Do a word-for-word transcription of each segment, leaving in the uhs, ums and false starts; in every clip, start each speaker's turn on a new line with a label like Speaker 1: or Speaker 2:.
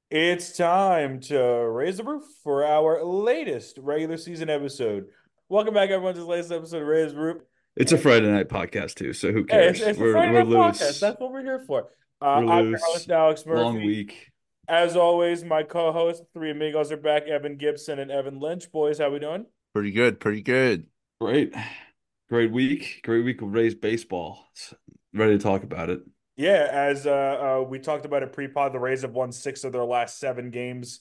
Speaker 1: It's time to raise the roof for our latest regular season episode. Welcome back, everyone, to the latest episode of Raise the Roof.
Speaker 2: It's a Friday night podcast too, so who
Speaker 1: Hey, it's,
Speaker 2: cares?
Speaker 1: it's a
Speaker 2: We're
Speaker 1: Friday
Speaker 2: we're
Speaker 1: Night Podcast.
Speaker 2: loose.
Speaker 1: That's what we're here for. Uh,
Speaker 2: We're
Speaker 1: I'm your host,
Speaker 2: loose.
Speaker 1: Alex
Speaker 2: Long
Speaker 1: Murphy.
Speaker 2: week.
Speaker 1: As always, my co-host, three amigos are back, Evan Gibson and Evan Lynch. Boys, how we doing?
Speaker 3: Pretty good, pretty good.
Speaker 2: Great. Great week. Great week of Rays baseball. Ready to talk about it.
Speaker 1: Yeah, as uh, uh, we talked about it pre-pod, the Rays have won six of their last seven games.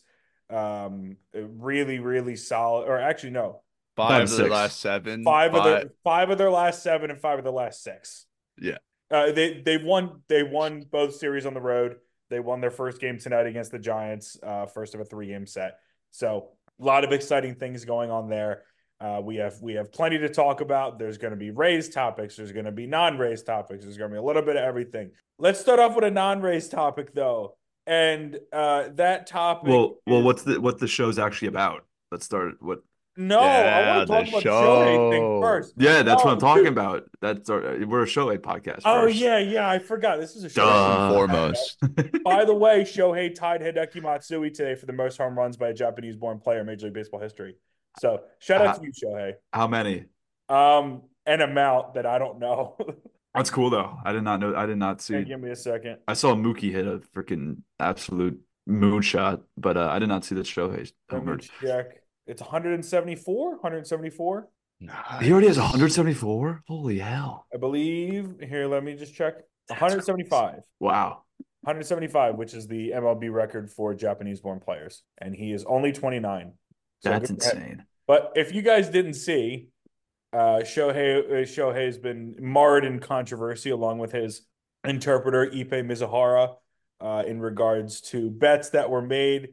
Speaker 1: Um, really, really solid. Or actually, no,
Speaker 2: Five
Speaker 3: Five
Speaker 2: and
Speaker 3: of the
Speaker 2: six.
Speaker 3: last seven,
Speaker 1: five of their
Speaker 3: five.
Speaker 1: five of their last seven and five of their last six.
Speaker 3: Yeah.
Speaker 1: Uh, they they won they won both series on the road. They won their first game tonight against the Giants, uh, first of a three game set. So a lot of exciting things going on there. Uh, we have we have plenty to talk about. There's going to be raised topics. There's going to be non-raised topics. There's going to be a little bit of everything. Let's start off with a non-raised topic though, and uh, that topic
Speaker 2: Well, well,
Speaker 1: is
Speaker 2: what's the what the show's actually about? Let's start. What?
Speaker 1: no. I want
Speaker 3: Yeah,
Speaker 1: to
Speaker 3: the
Speaker 1: talk about the Shohei thing
Speaker 3: show.
Speaker 1: first.
Speaker 2: Yeah, that's what
Speaker 1: No,
Speaker 2: I'm talking
Speaker 1: dude.
Speaker 2: about. That's our, we're a Shohei podcast
Speaker 1: Oh
Speaker 2: first.
Speaker 1: yeah, yeah. I forgot. This is a Shohei
Speaker 3: First and
Speaker 2: Duh.
Speaker 1: podcast.
Speaker 3: foremost.
Speaker 1: By the way, Shohei tied Hideki Matsui today for the most home runs by a Japanese-born player in Major League Baseball history. So shout out to
Speaker 2: How,
Speaker 1: you, Shohei.
Speaker 2: how many?
Speaker 1: Um, an amount that I don't know.
Speaker 2: That's cool though. I did not know. I did not
Speaker 1: Hey,
Speaker 2: see.
Speaker 1: give me a second.
Speaker 2: I saw Mookie hit a freaking absolute moonshot, but uh, I did not see that Shohei
Speaker 1: Let me
Speaker 2: homered.
Speaker 1: check. It's one seventy-four, one seventy-four,
Speaker 2: He already has
Speaker 3: Nice.
Speaker 2: one seventy-four? Holy hell.
Speaker 1: I believe. Here, let me just check.
Speaker 2: That's crazy.
Speaker 1: one seventy-five.
Speaker 2: Wow.
Speaker 1: one seventy-five, which is the M L B record for Japanese-born players, and he is only twenty-nine. So
Speaker 2: That's
Speaker 1: good for him.
Speaker 2: insane.
Speaker 1: But if you guys didn't see, Uh, Shohei uh, Shohei's been marred in controversy along with his interpreter Ipe Mizuhara uh, in regards to bets that were made,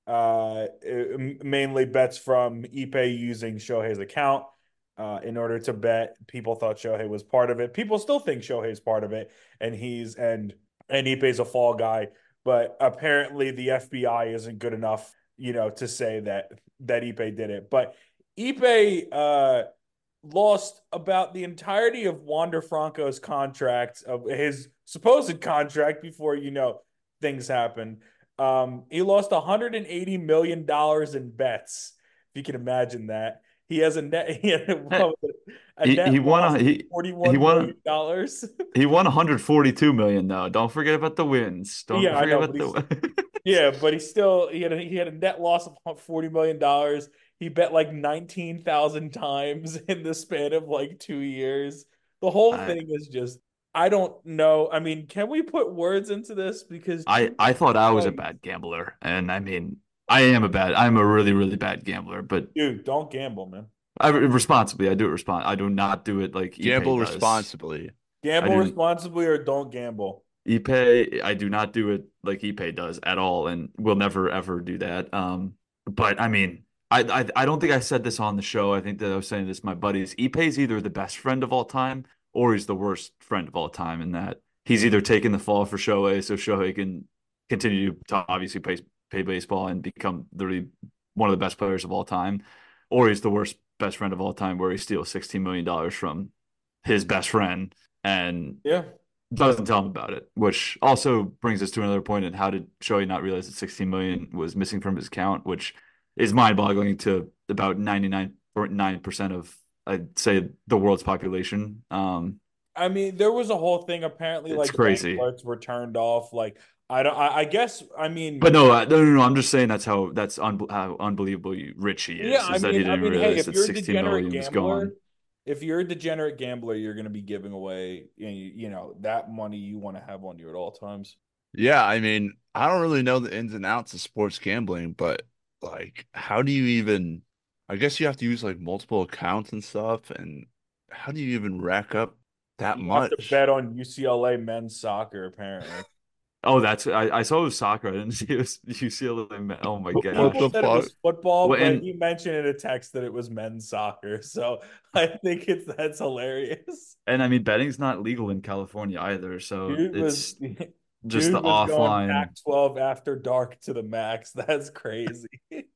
Speaker 1: uh, mainly bets from Ipe using Shohei's account uh, in order to bet. People thought Shohei was part of it. People still think Shohei's part of it, and he's and and Ipe's a fall guy. But apparently, the F B I isn't good enough, you know, to say that that Ipe did it. But Ipe. Uh, lost about the entirety of Wander Franco's contract, of his supposed contract before you know things happened. Um, he lost one hundred eighty million dollars in bets. If you can imagine that, he has a net he had a, a
Speaker 2: He he
Speaker 1: net
Speaker 2: won
Speaker 1: loss
Speaker 2: a
Speaker 1: of
Speaker 2: he he
Speaker 1: forty-one million
Speaker 2: won
Speaker 1: dollars.
Speaker 2: he won one forty-two million though. Don't forget about the wins. Don't
Speaker 1: Yeah, I
Speaker 2: forget
Speaker 1: know,
Speaker 2: about
Speaker 1: but he's
Speaker 2: the
Speaker 1: yeah, but he still he had a, he had a net loss of forty million dollars. He bet like nineteen thousand times in the span of like two years. The whole
Speaker 2: I
Speaker 1: thing is just I don't know. I mean, can we put words into this? Because
Speaker 2: I
Speaker 1: Jesus
Speaker 2: I thought I was a
Speaker 1: Christ,
Speaker 2: bad gambler, and I mean I am a bad I'm a really really bad gambler, but
Speaker 1: dude, don't gamble, man.
Speaker 2: I responsibly I do it respond I do not do it like Ipe
Speaker 3: Gamble
Speaker 2: does.
Speaker 3: responsibly.
Speaker 2: I
Speaker 1: Gamble
Speaker 2: do
Speaker 1: responsibly or don't gamble.
Speaker 2: Ipe I do not do it like Ipe does at all, and will never ever do that. Um, but I mean. I, I I don't think I said this on the show. I think that I was saying this to my buddies. Ipe's either the best friend of all time or he's the worst friend of all time in that he's either taking the fall for Shohei so Shohei can continue to obviously play, play baseball and become literally one of the best players of all time, or he's the worst best friend of all time where he steals sixteen million dollars from his best friend and
Speaker 1: Yeah.
Speaker 2: doesn't tell him about it, which also brings us to another point in how did Shohei not realize that sixteen million was missing from his account, which is mind-boggling to about ninety-nine point nine percent of I'd say the world's population. Um,
Speaker 1: I mean, there was a whole thing. Apparently,
Speaker 2: it's
Speaker 1: like bank
Speaker 2: crazy.
Speaker 1: alerts were turned off. Like I don't. I, I guess. I mean,
Speaker 2: But no, uh, no, no, no. I'm just saying that's how that's un how unbelievably rich he
Speaker 1: yeah,
Speaker 2: is,
Speaker 1: I
Speaker 2: is that he
Speaker 1: mean, I
Speaker 2: didn't
Speaker 1: mean, hey,
Speaker 2: realize
Speaker 1: if
Speaker 2: that
Speaker 1: you're a
Speaker 2: sixteen
Speaker 1: degenerate
Speaker 2: million was
Speaker 1: gambler,
Speaker 2: gone.
Speaker 1: if you're a degenerate gambler, you're going to be giving away, you you know, that money you want to have on you at all times.
Speaker 3: Yeah, I mean, I don't really know the ins and outs of sports gambling, but like, how do you even? I guess you have to use like multiple accounts and stuff, and how do you even rack up that
Speaker 1: You have to
Speaker 3: much?
Speaker 1: bet on U C L A men's soccer, apparently.
Speaker 2: Oh, that's I, I saw it was soccer. I didn't see it was U C L A. Oh my
Speaker 3: What
Speaker 1: People
Speaker 3: the
Speaker 2: gosh.
Speaker 1: said it
Speaker 3: fuck?
Speaker 1: was football,
Speaker 2: Well,
Speaker 1: but
Speaker 2: and
Speaker 1: he mentioned in a text that it was men's soccer. So I think it's that's hilarious.
Speaker 2: and I mean betting's not legal in California either, so
Speaker 1: Dude was
Speaker 2: it's just the
Speaker 1: dude was going
Speaker 2: offline.
Speaker 1: Pac twelve after dark to the max. That's crazy.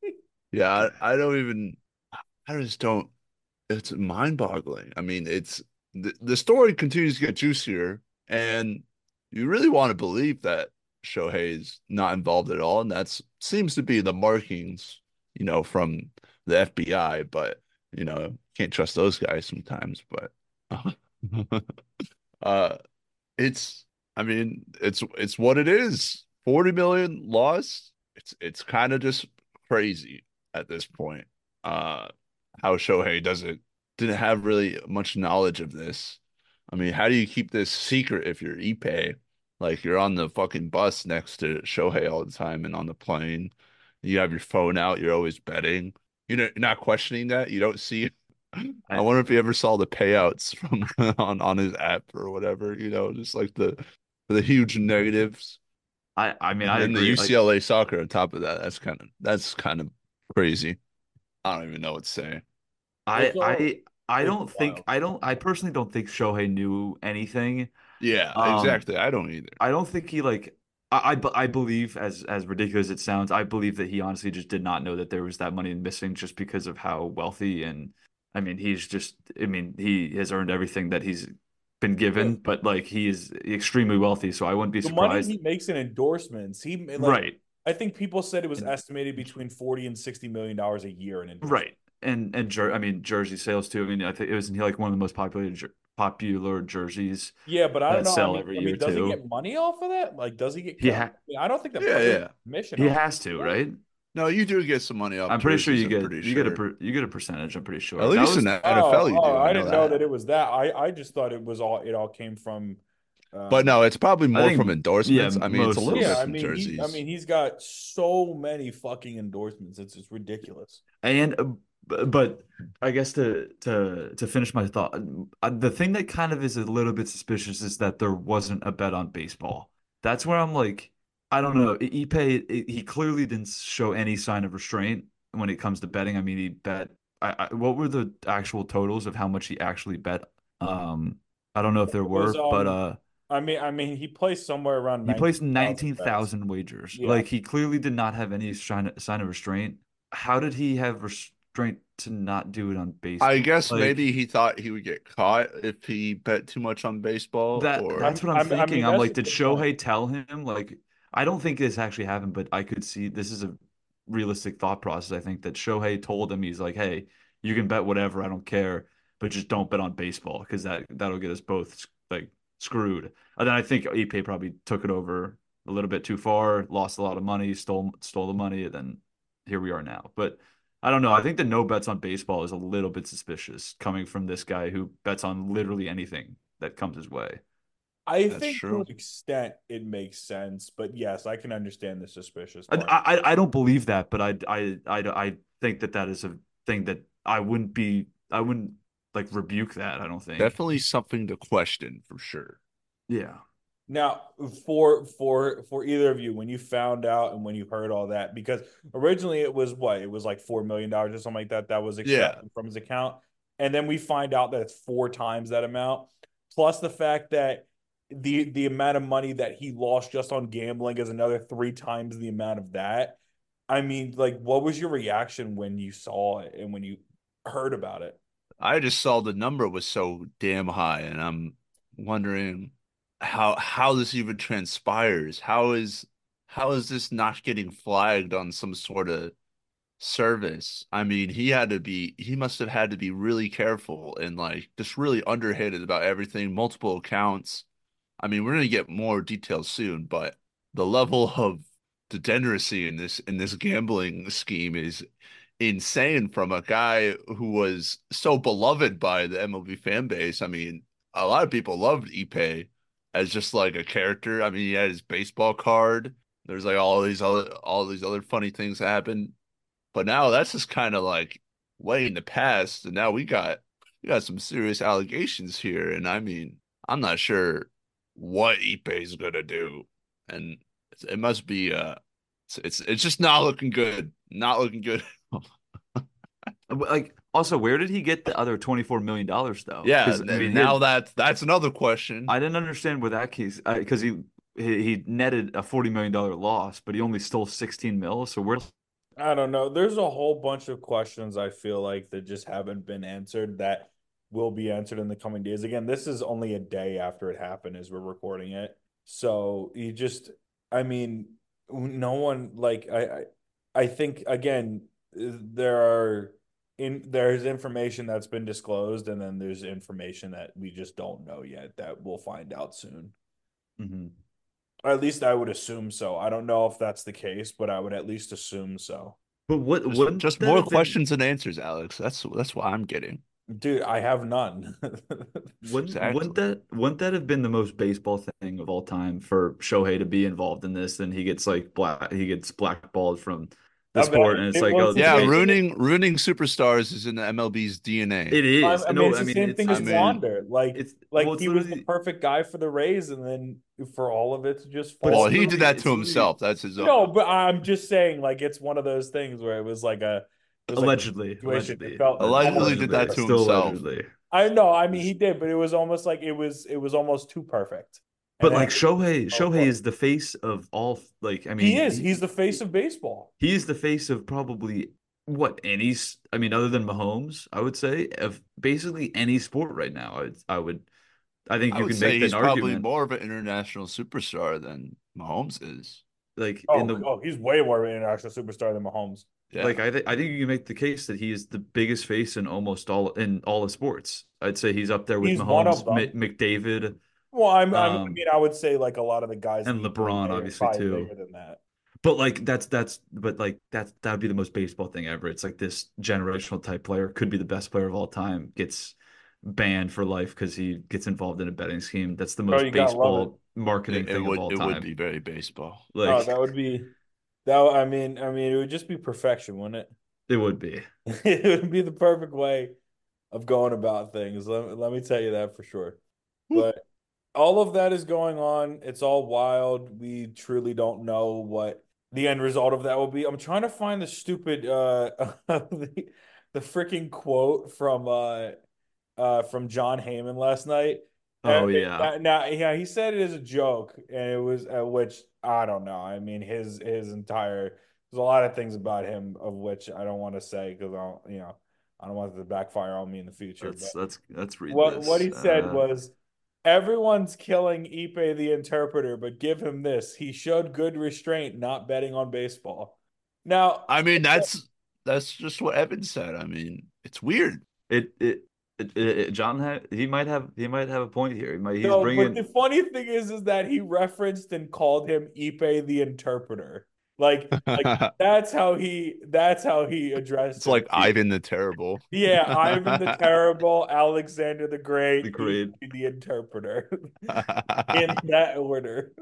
Speaker 3: Yeah, I, I don't even. I just don't. It's mind-boggling. I mean, it's the, the story continues to get juicier, and you really want to believe that. Shohei's not involved at all, and that's seems to be the markings, you know, from the F B I. But you know, can't trust those guys sometimes. But uh, it's, I mean, it's it's what it is. forty million lost. It's it's kind of just crazy at this point. Uh, how Shohei doesn't didn't have really much knowledge of this. I mean, how do you keep this secret if you're Ippei? Like you're on the fucking bus next to Shohei all the time and on the plane. You have your phone out, you're always betting. You know, you're not questioning that. You don't see I
Speaker 2: I
Speaker 3: wonder if he ever saw the payouts from on on his app or whatever, you know, just like the the huge negatives.
Speaker 2: I, I mean
Speaker 3: And
Speaker 2: I
Speaker 3: then the
Speaker 2: agree. Like
Speaker 3: U C L A soccer on top of that. That's kind of that's kind of crazy. I don't even know what to say.
Speaker 2: I
Speaker 1: It's all
Speaker 2: I I
Speaker 1: it's
Speaker 2: don't think
Speaker 1: wild.
Speaker 2: I don't I personally don't think Shohei knew anything.
Speaker 3: Yeah,
Speaker 2: Um,
Speaker 3: exactly. I don't either.
Speaker 2: I don't think he like I, I be- I believe as as ridiculous as it sounds, I believe that he honestly just did not know that there was that money missing just because of how wealthy and I mean he's just I mean he has earned everything that he's been
Speaker 1: Yeah,
Speaker 2: given, but like he is extremely wealthy, so I wouldn't be
Speaker 1: the money
Speaker 2: surprised.
Speaker 1: he makes in endorsements, he like
Speaker 2: Right.
Speaker 1: I think people said it was
Speaker 2: And
Speaker 1: estimated between forty and sixty million dollars a year in endorsements.
Speaker 2: right. And and jer I mean jersey sales too. I mean I think it was like one of the most popular jer popular jerseys
Speaker 1: Yeah, but I don't
Speaker 2: that
Speaker 1: know. I
Speaker 2: sell
Speaker 1: mean,
Speaker 2: every
Speaker 1: I
Speaker 2: year
Speaker 1: mean, does he
Speaker 2: too.
Speaker 1: get money off of that? Like, does he get
Speaker 2: He
Speaker 1: cut?
Speaker 2: ha
Speaker 1: I, mean, I don't think the
Speaker 3: Yeah,
Speaker 1: players
Speaker 3: yeah.
Speaker 1: get commission
Speaker 2: he
Speaker 1: off
Speaker 2: has to,
Speaker 1: that.
Speaker 2: right?
Speaker 3: No, you do get some money off
Speaker 2: I'm pretty sure
Speaker 3: jerseys,
Speaker 2: you
Speaker 3: I'm
Speaker 2: get
Speaker 3: pretty
Speaker 2: you get a
Speaker 3: sure.
Speaker 2: per, you get a percentage. I'm pretty
Speaker 3: At
Speaker 2: sure that
Speaker 3: least in
Speaker 2: was
Speaker 3: the N F L
Speaker 1: Oh,
Speaker 3: you
Speaker 1: oh,
Speaker 3: do. I
Speaker 1: I
Speaker 3: know
Speaker 1: didn't know
Speaker 3: that.
Speaker 1: that it was that. I, I just thought it was all it all came from.
Speaker 3: But
Speaker 1: Um,
Speaker 3: no, it's probably
Speaker 2: I
Speaker 3: more from
Speaker 2: think yeah,
Speaker 3: endorsements. I mean, it's a
Speaker 2: most
Speaker 3: little
Speaker 1: yeah,
Speaker 3: bit
Speaker 2: is
Speaker 1: I
Speaker 3: from
Speaker 1: mean he, I
Speaker 3: jerseys.
Speaker 1: mean he's got so many fucking endorsements. It's it's ridiculous.
Speaker 2: and uh, b- but I guess to to to finish my thought, uh, the thing that kind of is a little bit suspicious is that there wasn't a bet on baseball. That's where I'm like, I don't know. Ippei, he clearly didn't show any sign of restraint when it comes to betting. I mean, he bet. I, I, what were the actual totals of how much he actually bet? Um, I don't know if there
Speaker 1: It was
Speaker 2: were, but
Speaker 1: um,
Speaker 2: uh.
Speaker 1: I mean, I mean he placed somewhere around
Speaker 2: He placed
Speaker 1: nineteen thousand bets.
Speaker 2: nineteen thousand wagers.
Speaker 1: Yeah,
Speaker 2: Like he clearly did not have any sign sign of restraint. How did he have restraint to not do it on
Speaker 3: I
Speaker 2: baseball?
Speaker 3: guess
Speaker 2: Like
Speaker 3: maybe he thought he would get caught if he bet too much on baseball,
Speaker 2: that
Speaker 3: or
Speaker 2: that's
Speaker 1: I'm,
Speaker 2: what I'm
Speaker 1: I'm, I
Speaker 2: thinking.
Speaker 1: mean
Speaker 2: I'm
Speaker 1: that's a
Speaker 2: like, did
Speaker 1: good point.
Speaker 2: Shohei tell him? Like, I don't think this actually happened, but I could see this is a realistic thought process. I think that Shohei told him he's like, hey, you can bet whatever, I don't care, but just don't bet on baseball because that that'll get us both like screwed. And then I think Ippei probably took it over a little bit too far, lost a lot of money, stole stole the money, and then here we are now. But I don't know. I think the no bets on baseball is a little bit suspicious coming from this guy who bets on literally anything that comes his way.
Speaker 1: I
Speaker 3: that's
Speaker 1: think to an
Speaker 3: true.
Speaker 1: extent it makes sense, but yes, I can understand the suspicious
Speaker 2: I
Speaker 1: part.
Speaker 2: I, I don't believe that, but I, I I I think that that is a thing that I wouldn't be I wouldn't like rebuke that. I don't think.
Speaker 3: Definitely something to question for sure.
Speaker 2: Yeah.
Speaker 1: Now, for for for either of you, when you found out and when you heard all that, because originally it was what it was like four million dollars or something like that that was
Speaker 3: Yeah,
Speaker 1: extracted from his account, and then we find out that it's four times that amount, plus the fact that the the amount of money that he lost just on gambling is another three times the amount of that. I mean, like, what was your reaction when you saw it and when you heard about it?
Speaker 3: I just saw the number was so damn high, and I'm wondering how how this even transpires. How is how is this not getting flagged on some sort of service? I mean, he had to be he must have had to be really careful and like just really underhanded about everything, multiple accounts. I mean, we're gonna get more details soon, but the level of degeneracy in this in this gambling scheme is insane from a guy who was so beloved by the M L B fan base. I mean, a lot of people loved Ippei as just like a character. I mean, he had his baseball card. There's like all these other all these other funny things that happened. But now that's just kind of like way in the past, and now we got we got some serious allegations here. And I mean, I'm not sure what Ippei's gonna do, and it's, it must be uh, it's, it's it's just not looking good, not looking good.
Speaker 2: Like also, where did he get the other twenty-four million dollars though?
Speaker 3: Yeah,
Speaker 2: Because I
Speaker 3: and
Speaker 2: mean, he
Speaker 3: now
Speaker 2: had,
Speaker 3: that that's another question.
Speaker 2: I didn't understand with that case because he, he he netted a forty million dollar loss, but he only stole sixteen mil. So where
Speaker 1: I don't know. There's a whole bunch of questions I feel like that just haven't been answered that will be answered in the coming days. Again, this is only a day after it happened as we're recording it. So you just I mean, no one like I, I I think again there are in there's information that's been disclosed, and then there's information that we just don't know yet that we'll find out soon.
Speaker 2: Mm-hmm.
Speaker 1: Or at least I would assume so. I don't know if that's the case, but I would at least assume so.
Speaker 2: But what
Speaker 3: Just,
Speaker 2: wouldn't
Speaker 3: just
Speaker 2: that
Speaker 3: more
Speaker 2: have been
Speaker 3: questions and answers, Alex. That's that's what I'm getting.
Speaker 1: Dude, I have none.
Speaker 2: wouldn't wouldn't
Speaker 3: Exactly.
Speaker 2: that wouldn't that have been the most baseball thing of all time for Shohei to be involved in this? And he gets like black he gets blackballed from the
Speaker 1: I mean,
Speaker 2: sport, and it's
Speaker 1: it
Speaker 2: like,
Speaker 1: was
Speaker 2: oh,
Speaker 1: the
Speaker 3: Yeah,
Speaker 1: same
Speaker 2: it,
Speaker 1: thing.
Speaker 3: ruining ruining superstars is in the M L B's D N A.
Speaker 2: it
Speaker 1: I,
Speaker 2: is.
Speaker 1: I mean,
Speaker 2: No,
Speaker 1: it's
Speaker 2: I
Speaker 1: the
Speaker 2: mean
Speaker 1: same
Speaker 2: it's
Speaker 1: thing
Speaker 3: I
Speaker 1: as
Speaker 2: it's
Speaker 3: mean,
Speaker 1: Wander. Like,
Speaker 2: it's well,
Speaker 1: like
Speaker 2: it's
Speaker 1: he was the
Speaker 2: literally,
Speaker 1: perfect guy for the Rays, and then for all of it to just
Speaker 2: but
Speaker 3: well,
Speaker 2: it's
Speaker 1: fall.
Speaker 3: he did
Speaker 2: literally
Speaker 3: that
Speaker 2: it's
Speaker 3: to
Speaker 2: literally
Speaker 3: himself. That's his own.
Speaker 1: No, but I'm just saying, like, it's one of those things where it was like a, it was like a
Speaker 2: allegedly,
Speaker 1: situation. It
Speaker 2: allegedly,
Speaker 1: felt
Speaker 2: allegedly,
Speaker 3: Allegedly
Speaker 1: almost
Speaker 3: did
Speaker 1: too
Speaker 3: that
Speaker 2: allegedly,
Speaker 3: to
Speaker 1: perfect.
Speaker 2: still
Speaker 3: himself.
Speaker 2: allegedly.
Speaker 1: I know. I mean, he did, but it was almost like it was, it was almost too perfect. And
Speaker 2: But
Speaker 1: then
Speaker 2: like
Speaker 1: it just
Speaker 2: Shohei,
Speaker 1: fell
Speaker 2: Shohei
Speaker 1: apart.
Speaker 2: is the face of all. Like, I
Speaker 1: He
Speaker 2: mean,
Speaker 1: is. He's
Speaker 2: he,
Speaker 1: the face of baseball.
Speaker 2: he is the face of probably what any. s- I mean, other than Mahomes, I would say of basically any sport right now. I would, I would, I think
Speaker 3: I
Speaker 2: you
Speaker 3: would
Speaker 2: can
Speaker 3: say
Speaker 2: make an
Speaker 3: he's probably
Speaker 2: argument.
Speaker 3: more of an international superstar than Mahomes is.
Speaker 2: Like in
Speaker 1: Oh,
Speaker 2: the
Speaker 1: oh, he's way more of an international superstar than Mahomes.
Speaker 3: Yeah.
Speaker 2: like, I think I think you can make the case that he is the biggest face in almost all in all of sports. I'd say he's up there with
Speaker 1: He's one of
Speaker 2: Mahomes, M
Speaker 1: them.
Speaker 2: McDavid,
Speaker 1: Well, I'm, I'm, I
Speaker 2: um,
Speaker 1: mean, I would say like a lot of the guys in
Speaker 2: and
Speaker 1: the
Speaker 2: LeBron,
Speaker 1: N B A are
Speaker 2: obviously
Speaker 1: probably
Speaker 2: too.
Speaker 1: bigger than that.
Speaker 2: But like that's that's but like that's that would be the most baseball thing ever. It's like this generational type player could be the best player of all time, gets banned for life because he gets involved in a betting scheme. That's the
Speaker 1: Oh,
Speaker 2: most
Speaker 1: you gotta love it.
Speaker 2: baseball marketing
Speaker 3: It, it
Speaker 2: thing of
Speaker 3: would
Speaker 2: all
Speaker 3: it would
Speaker 2: time.
Speaker 3: be very baseball.
Speaker 1: Oh,
Speaker 2: Like
Speaker 1: that would be that. I mean, I mean, it would just be perfection, wouldn't
Speaker 2: it would be.
Speaker 1: it? It would be the perfect way of going about things. Let, let me tell you that for sure.
Speaker 3: Whew.
Speaker 1: But all of that is going on. It's all wild. We truly don't know what the end result of that will be. I'm trying to find the stupid uh the, the freaking quote from uh uh from John Heyman last night. Uh,
Speaker 2: Oh
Speaker 1: it-
Speaker 2: yeah.
Speaker 1: now, now, yeah, he said it as a joke, and it was uh, which I don't know. I mean, his his entire there's a lot of things about him of which I don't want to say because I don't, you know, I don't want it to backfire on me in the future. But
Speaker 2: Let's let's let's read
Speaker 1: what what
Speaker 2: this.
Speaker 1: he said
Speaker 2: Uh
Speaker 1: was, everyone's killing Ipe the interpreter, but give him this. He showed good restraint, not betting on baseball. Now,
Speaker 3: I mean, that's that's just what Evan said. I mean, it's weird.
Speaker 2: it it, it, it John ha he might have he might have a point here. He might he's
Speaker 1: no, but the
Speaker 2: bringing
Speaker 1: funny thing is, is that he referenced and called him Ipe the interpreter. Like, like that's how he that's how he addressed
Speaker 3: It's
Speaker 1: him.
Speaker 3: like Ivan the Terrible.
Speaker 1: Yeah, Ivan the Terrible, Alexander the
Speaker 2: the
Speaker 1: Great,
Speaker 2: grade.
Speaker 1: Ipe the interpreter, in that order.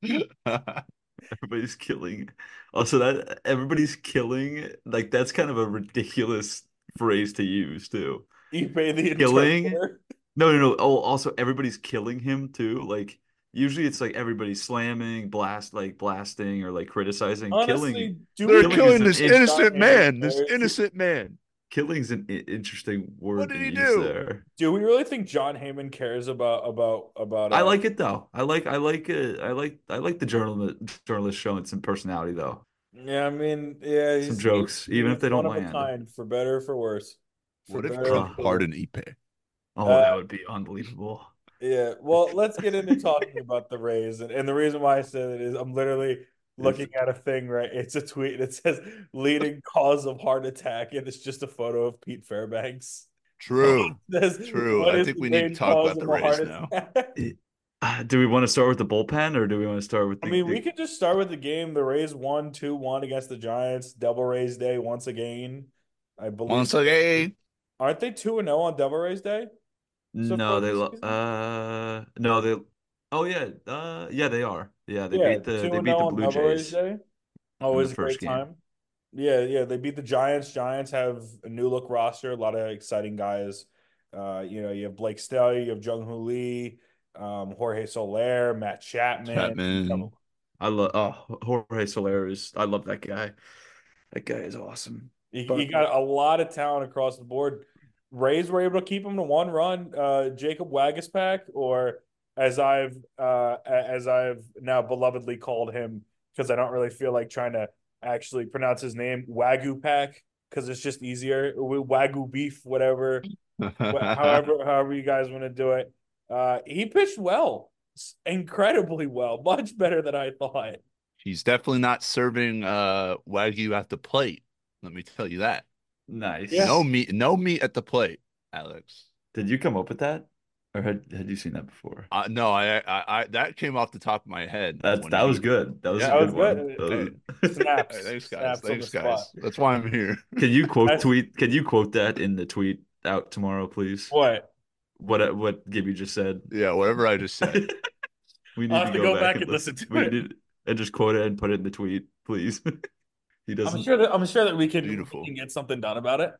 Speaker 2: Everybody's killing. Also, that everybody's killing, like that's kind of a ridiculous phrase to use too.
Speaker 1: Ipe the
Speaker 2: Killing?
Speaker 1: interpreter.
Speaker 2: No, no, no. Oh, also everybody's killing him too. Like usually it's like everybody's slamming, blast, like blasting or like criticizing. Killing,
Speaker 1: Honestly, do we
Speaker 3: They're
Speaker 2: killing is
Speaker 3: killing
Speaker 2: an
Speaker 3: this
Speaker 2: in
Speaker 1: John
Speaker 3: innocent
Speaker 1: Heyman
Speaker 3: man. This
Speaker 1: cares?
Speaker 3: innocent man.
Speaker 2: killing's an i- interesting
Speaker 3: What
Speaker 2: word
Speaker 3: did
Speaker 2: to
Speaker 3: he
Speaker 2: use
Speaker 3: do?
Speaker 2: there.
Speaker 1: Do we really think John Heyman cares about about about
Speaker 2: I
Speaker 1: uh
Speaker 2: like it though. I like I like it. I like I like the journalist journalist showing some personality though.
Speaker 1: yeah, I mean, yeah,
Speaker 2: Some
Speaker 1: he's he's,
Speaker 2: jokes, even if
Speaker 1: he's
Speaker 2: they
Speaker 1: one
Speaker 2: don't
Speaker 1: of a
Speaker 2: land.
Speaker 1: kind, for better or for worse. For
Speaker 3: What if
Speaker 1: better or
Speaker 3: King
Speaker 2: Uh,
Speaker 1: for worse.
Speaker 3: pardoned Ipe?
Speaker 2: oh,
Speaker 1: Uh
Speaker 2: that would be unbelievable.
Speaker 1: yeah. Well, let's get into talking about the Rays. And, and the reason why I said it is I'm literally
Speaker 2: If
Speaker 1: looking at a thing, right? It's a tweet that says leading cause of heart attack, and it's just a photo of Pete Fairbanks.
Speaker 3: True.
Speaker 1: It says,
Speaker 3: True.
Speaker 1: what
Speaker 3: I
Speaker 1: is
Speaker 3: think
Speaker 1: the
Speaker 3: we need to
Speaker 1: main
Speaker 3: talk
Speaker 1: cause
Speaker 3: about
Speaker 1: of
Speaker 3: the
Speaker 1: a
Speaker 3: Rays
Speaker 1: heart
Speaker 3: now.
Speaker 1: attack?
Speaker 2: it, uh, do we want to start with the bullpen or do we want to start with
Speaker 1: I
Speaker 2: the,
Speaker 1: mean, we
Speaker 2: the
Speaker 1: could just start with the game. The Rays won two one against the Giants. Devil Rays Day once again. I believe.
Speaker 3: Once again,
Speaker 1: Aren't they two and zero on Devil Rays Day so far
Speaker 2: no they
Speaker 1: this
Speaker 2: lo-
Speaker 1: season?
Speaker 2: uh no they oh yeah uh yeah they are yeah they
Speaker 1: Yeah,
Speaker 2: beat the
Speaker 1: two
Speaker 2: they
Speaker 1: and
Speaker 2: beat
Speaker 1: zero
Speaker 2: the
Speaker 1: on
Speaker 2: Blue
Speaker 1: Devil Rays
Speaker 2: Jays
Speaker 1: Day.
Speaker 2: in the
Speaker 1: Always a
Speaker 2: first
Speaker 1: great
Speaker 2: game.
Speaker 1: time. Yeah, yeah, they beat the Giants. Giants have a new look roster, a lot of exciting guys. Uh, you know, you have Blake Snell, you have Jung Hoo Lee, um, Jorge Soler, Matt Chapman. You have
Speaker 3: Chapman.
Speaker 2: I love oh Jorge Soler is I love that guy. That guy is awesome.
Speaker 1: You, you
Speaker 2: But
Speaker 1: got a lot of talent across the board. Rays were able to keep him to one run. Uh, Jacob Wagaspack, or as I've uh, as I've now belovedly called him, because I don't really feel like trying to actually pronounce his name, Wagyu Pack, because it's just easier. Wagyu beef, whatever, however, however you guys want to do it. Uh, he pitched well, incredibly well, much better than I thought.
Speaker 3: He's definitely not serving uh Wagyu at the plate. Let me tell you that.
Speaker 1: Yeah.
Speaker 3: No
Speaker 2: Nice.
Speaker 3: meat, no meat at the plate, Alex.
Speaker 2: Did you come up with that, or had had you seen that before?
Speaker 3: Uh, no, I, I, I, that came off the top of my head
Speaker 2: That's
Speaker 3: when
Speaker 2: that was
Speaker 3: he,
Speaker 2: good. That was a
Speaker 3: yeah.
Speaker 1: That was
Speaker 2: good one.
Speaker 1: good.
Speaker 3: Hey,
Speaker 2: That was-
Speaker 3: hey,
Speaker 1: Snaps.
Speaker 3: thanks, guys.
Speaker 1: Snaps on the
Speaker 3: Thanks,
Speaker 1: spot.
Speaker 3: guys. That's why I'm here.
Speaker 2: Can you quote
Speaker 1: That's
Speaker 2: tweet? Can you quote that in the tweet out tomorrow, please?
Speaker 1: what.
Speaker 2: What what Gibby just said.
Speaker 3: Yeah, whatever I just said.
Speaker 2: We
Speaker 1: I'll
Speaker 2: need
Speaker 1: have
Speaker 2: to
Speaker 1: to
Speaker 2: go
Speaker 1: go
Speaker 2: back
Speaker 1: back
Speaker 2: and
Speaker 1: and
Speaker 2: listen.
Speaker 1: listen to
Speaker 2: We
Speaker 1: it.
Speaker 2: need and just quote it and put it in the tweet, please. He
Speaker 1: I'm
Speaker 2: doesn't.
Speaker 1: sure that I'm sure that we can we
Speaker 3: Beautiful.
Speaker 1: can get something done about it.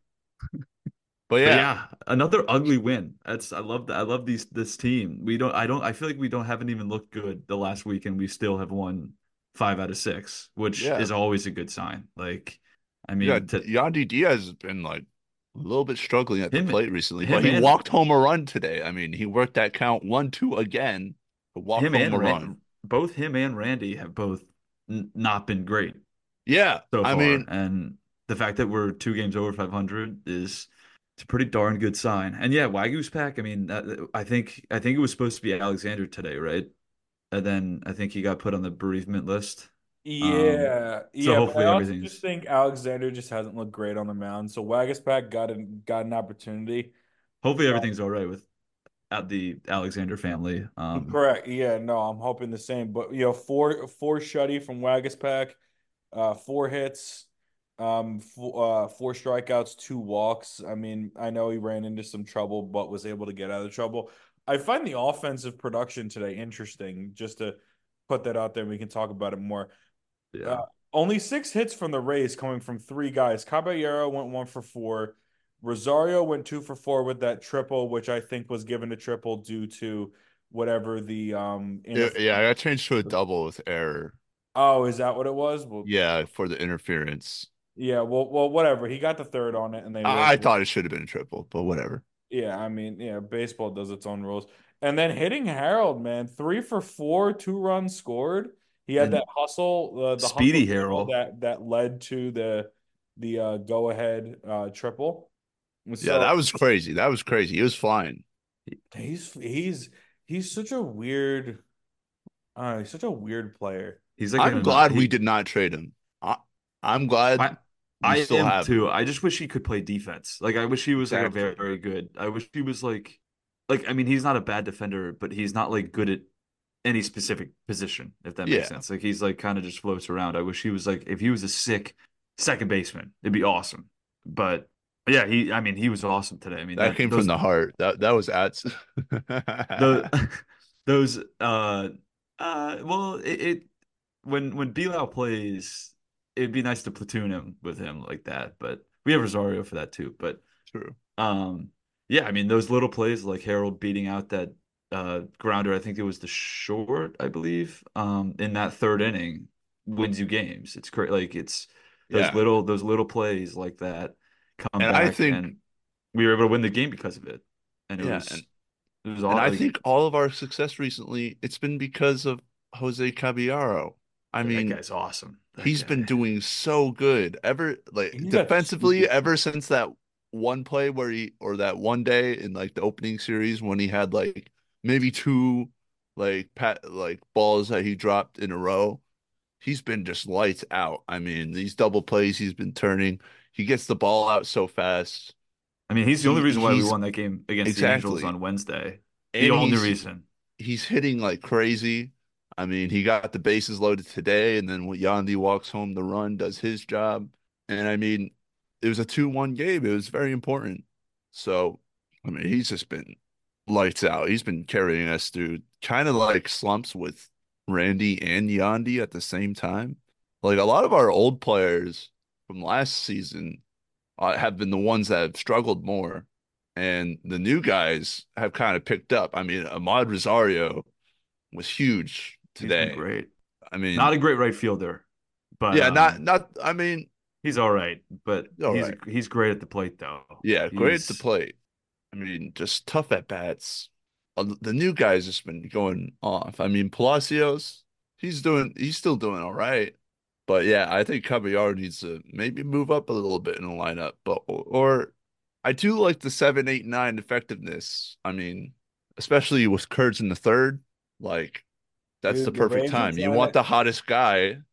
Speaker 3: But
Speaker 2: But
Speaker 3: yeah,
Speaker 2: yeah, another ugly win. That's I love that. I love these this team. We don't. I don't. I feel like we don't haven't even looked good the last week, and we still have won five out of six, which
Speaker 3: yeah,
Speaker 2: is always a good sign. Like, I
Speaker 3: yeah.
Speaker 2: mean, to
Speaker 3: Yandy Diaz has been like a little bit struggling at the
Speaker 2: him,
Speaker 3: plate recently, but
Speaker 2: him
Speaker 3: he
Speaker 2: and
Speaker 3: walked home a run today. I mean, he worked that count one, two again to walk
Speaker 2: him
Speaker 3: home a
Speaker 2: and
Speaker 3: run.
Speaker 2: Ran, both him and Randy have both n not been great
Speaker 3: Yeah,
Speaker 2: so
Speaker 3: I
Speaker 2: far,
Speaker 3: mean,
Speaker 2: and the fact that we're two games over five hundred is it's a pretty darn good sign. And yeah, Wagyu's pack. I mean, that, I think I think it was supposed to be Alexander today, right? And then I think he got put on the bereavement list. Um,
Speaker 1: Yeah,
Speaker 2: so
Speaker 1: yeah, but I
Speaker 2: hopefully
Speaker 1: also just
Speaker 2: everything's
Speaker 1: think Alexander just hasn't looked great on the mound. So Wagaspack got an got an opportunity.
Speaker 2: hopefully
Speaker 1: Uh,
Speaker 2: everything's all right with at the Alexander family. Um,
Speaker 1: correct. Yeah, no, I'm hoping the same. But you know, four four shutty from Wagaspack, uh, four hits, um, four, uh, four strikeouts, two walks. I mean, I know he ran into some trouble, but was able to get out of the trouble. I find the offensive production today interesting. Just to put that out there, we can talk about it more. Uh,
Speaker 2: yeah.
Speaker 1: only six hits from the Rays coming from three guys. Caballero went one for four. Rosario went two for four with that triple, which I think was given a triple due to whatever the um
Speaker 3: yeah, yeah, I
Speaker 1: interference.
Speaker 3: got changed to a double with error.
Speaker 1: Oh, is that what it was? Well,
Speaker 3: Yeah, for the interference.
Speaker 1: yeah. Well, well, whatever. He got the third on it, and they
Speaker 3: I, I
Speaker 1: rolled.
Speaker 3: thought it should have been a triple, but whatever.
Speaker 1: Yeah, I mean, yeah, baseball does its own rules. And then hitting Harold, man, three for four, two runs scored. He had that
Speaker 2: And
Speaker 1: hustle, uh, the hustle
Speaker 2: Speedy
Speaker 1: triple
Speaker 2: Harrell,
Speaker 1: that that led to the the uh, go ahead uh, triple.
Speaker 3: Yeah,
Speaker 1: So
Speaker 3: that was crazy. That was crazy. He was flying.
Speaker 1: he's he's he's such a weird, uh, he's such a weird player.
Speaker 2: he's like
Speaker 3: I'm
Speaker 2: in an
Speaker 3: glad we
Speaker 2: he.
Speaker 3: did not trade him. I, I'm glad
Speaker 2: I
Speaker 3: we
Speaker 2: I
Speaker 3: still
Speaker 2: am
Speaker 3: have him.
Speaker 2: too. I just wish he could play defense. Like I wish he was like a very,
Speaker 3: Exactly.
Speaker 2: very good. I wish he was like like I mean he's not a bad defender, but he's not like good at any specific position, if that makes
Speaker 3: Yeah,
Speaker 2: sense. Like he's like kind of just floats around. I wish he was like if he was a sick second baseman, it'd be awesome. But yeah, he I mean he was awesome today. I mean
Speaker 3: that
Speaker 2: that
Speaker 3: came from
Speaker 2: those
Speaker 3: the heart. That that was at.
Speaker 2: the those uh uh well it, it when when Bilal plays, it'd be nice to platoon him with him like that. But we have Rosario for that too. But
Speaker 3: True.
Speaker 2: um, yeah, I mean those little plays like Harold beating out that uh grounder, I think it was the short, I believe, um, in that third inning wins you games. It's great. Like it's those
Speaker 3: Yeah,
Speaker 2: little those little plays like that come
Speaker 3: and I
Speaker 2: back,
Speaker 3: think
Speaker 2: and we were able to win the game because of it. And it
Speaker 3: yeah, and
Speaker 2: was it was
Speaker 3: and
Speaker 2: all
Speaker 3: I
Speaker 2: like
Speaker 3: think all of our success recently, it's been because of Jose Caballero. I
Speaker 2: yeah, that
Speaker 3: mean,
Speaker 2: guy's awesome. That
Speaker 3: he's been
Speaker 2: guy.
Speaker 3: doing so good ever like
Speaker 1: He's a
Speaker 3: defensively
Speaker 1: super.
Speaker 3: ever since that one play where he or that one day in like the opening series when he had like maybe two like pat like balls that he dropped in a row. He's been just lights out. I mean, these double plays he's been turning. He gets the ball out so fast.
Speaker 2: I mean, he's the only
Speaker 3: He
Speaker 2: reason why we
Speaker 3: he's
Speaker 2: won that game against the Angels
Speaker 3: exactly.
Speaker 2: on Wednesday. The
Speaker 3: And
Speaker 2: only
Speaker 3: he's
Speaker 2: reason.
Speaker 3: he's hitting like crazy. I mean, he got the bases loaded today, and then when Yandy walks home the run, does his job. And I mean, it was a two one game. It was very important. So, I mean, he's just been lights out. He's been carrying us through kind of like slumps with Randy and Yandy at the same time. Like a lot of our old players from last season uh, have been the ones that have struggled more. And the new guys have kind of picked up. I mean, Ahmad Rosario was huge
Speaker 2: He's been
Speaker 3: today.
Speaker 2: great.
Speaker 3: I mean,
Speaker 2: Not a great right fielder, but
Speaker 3: yeah, not
Speaker 2: um,
Speaker 3: not. I mean,
Speaker 2: he's all right. But
Speaker 3: all
Speaker 2: he's
Speaker 3: right.
Speaker 2: he's great at the plate though.
Speaker 3: Yeah, great to
Speaker 2: He's
Speaker 3: play. I mean, just tough at bats. Uh, The new guys just been going off. I mean, Palacios, he's doing, he's still doing all right. But yeah, I think Caballero needs to maybe move up a little bit in the lineup. But or I do like the seven, eight, nine effectiveness. I mean, especially with Kurtz in the third, like that's the
Speaker 1: Dude, the
Speaker 3: perfect
Speaker 1: Rays are
Speaker 3: time. You
Speaker 1: trying
Speaker 3: want
Speaker 1: to
Speaker 3: the hottest guy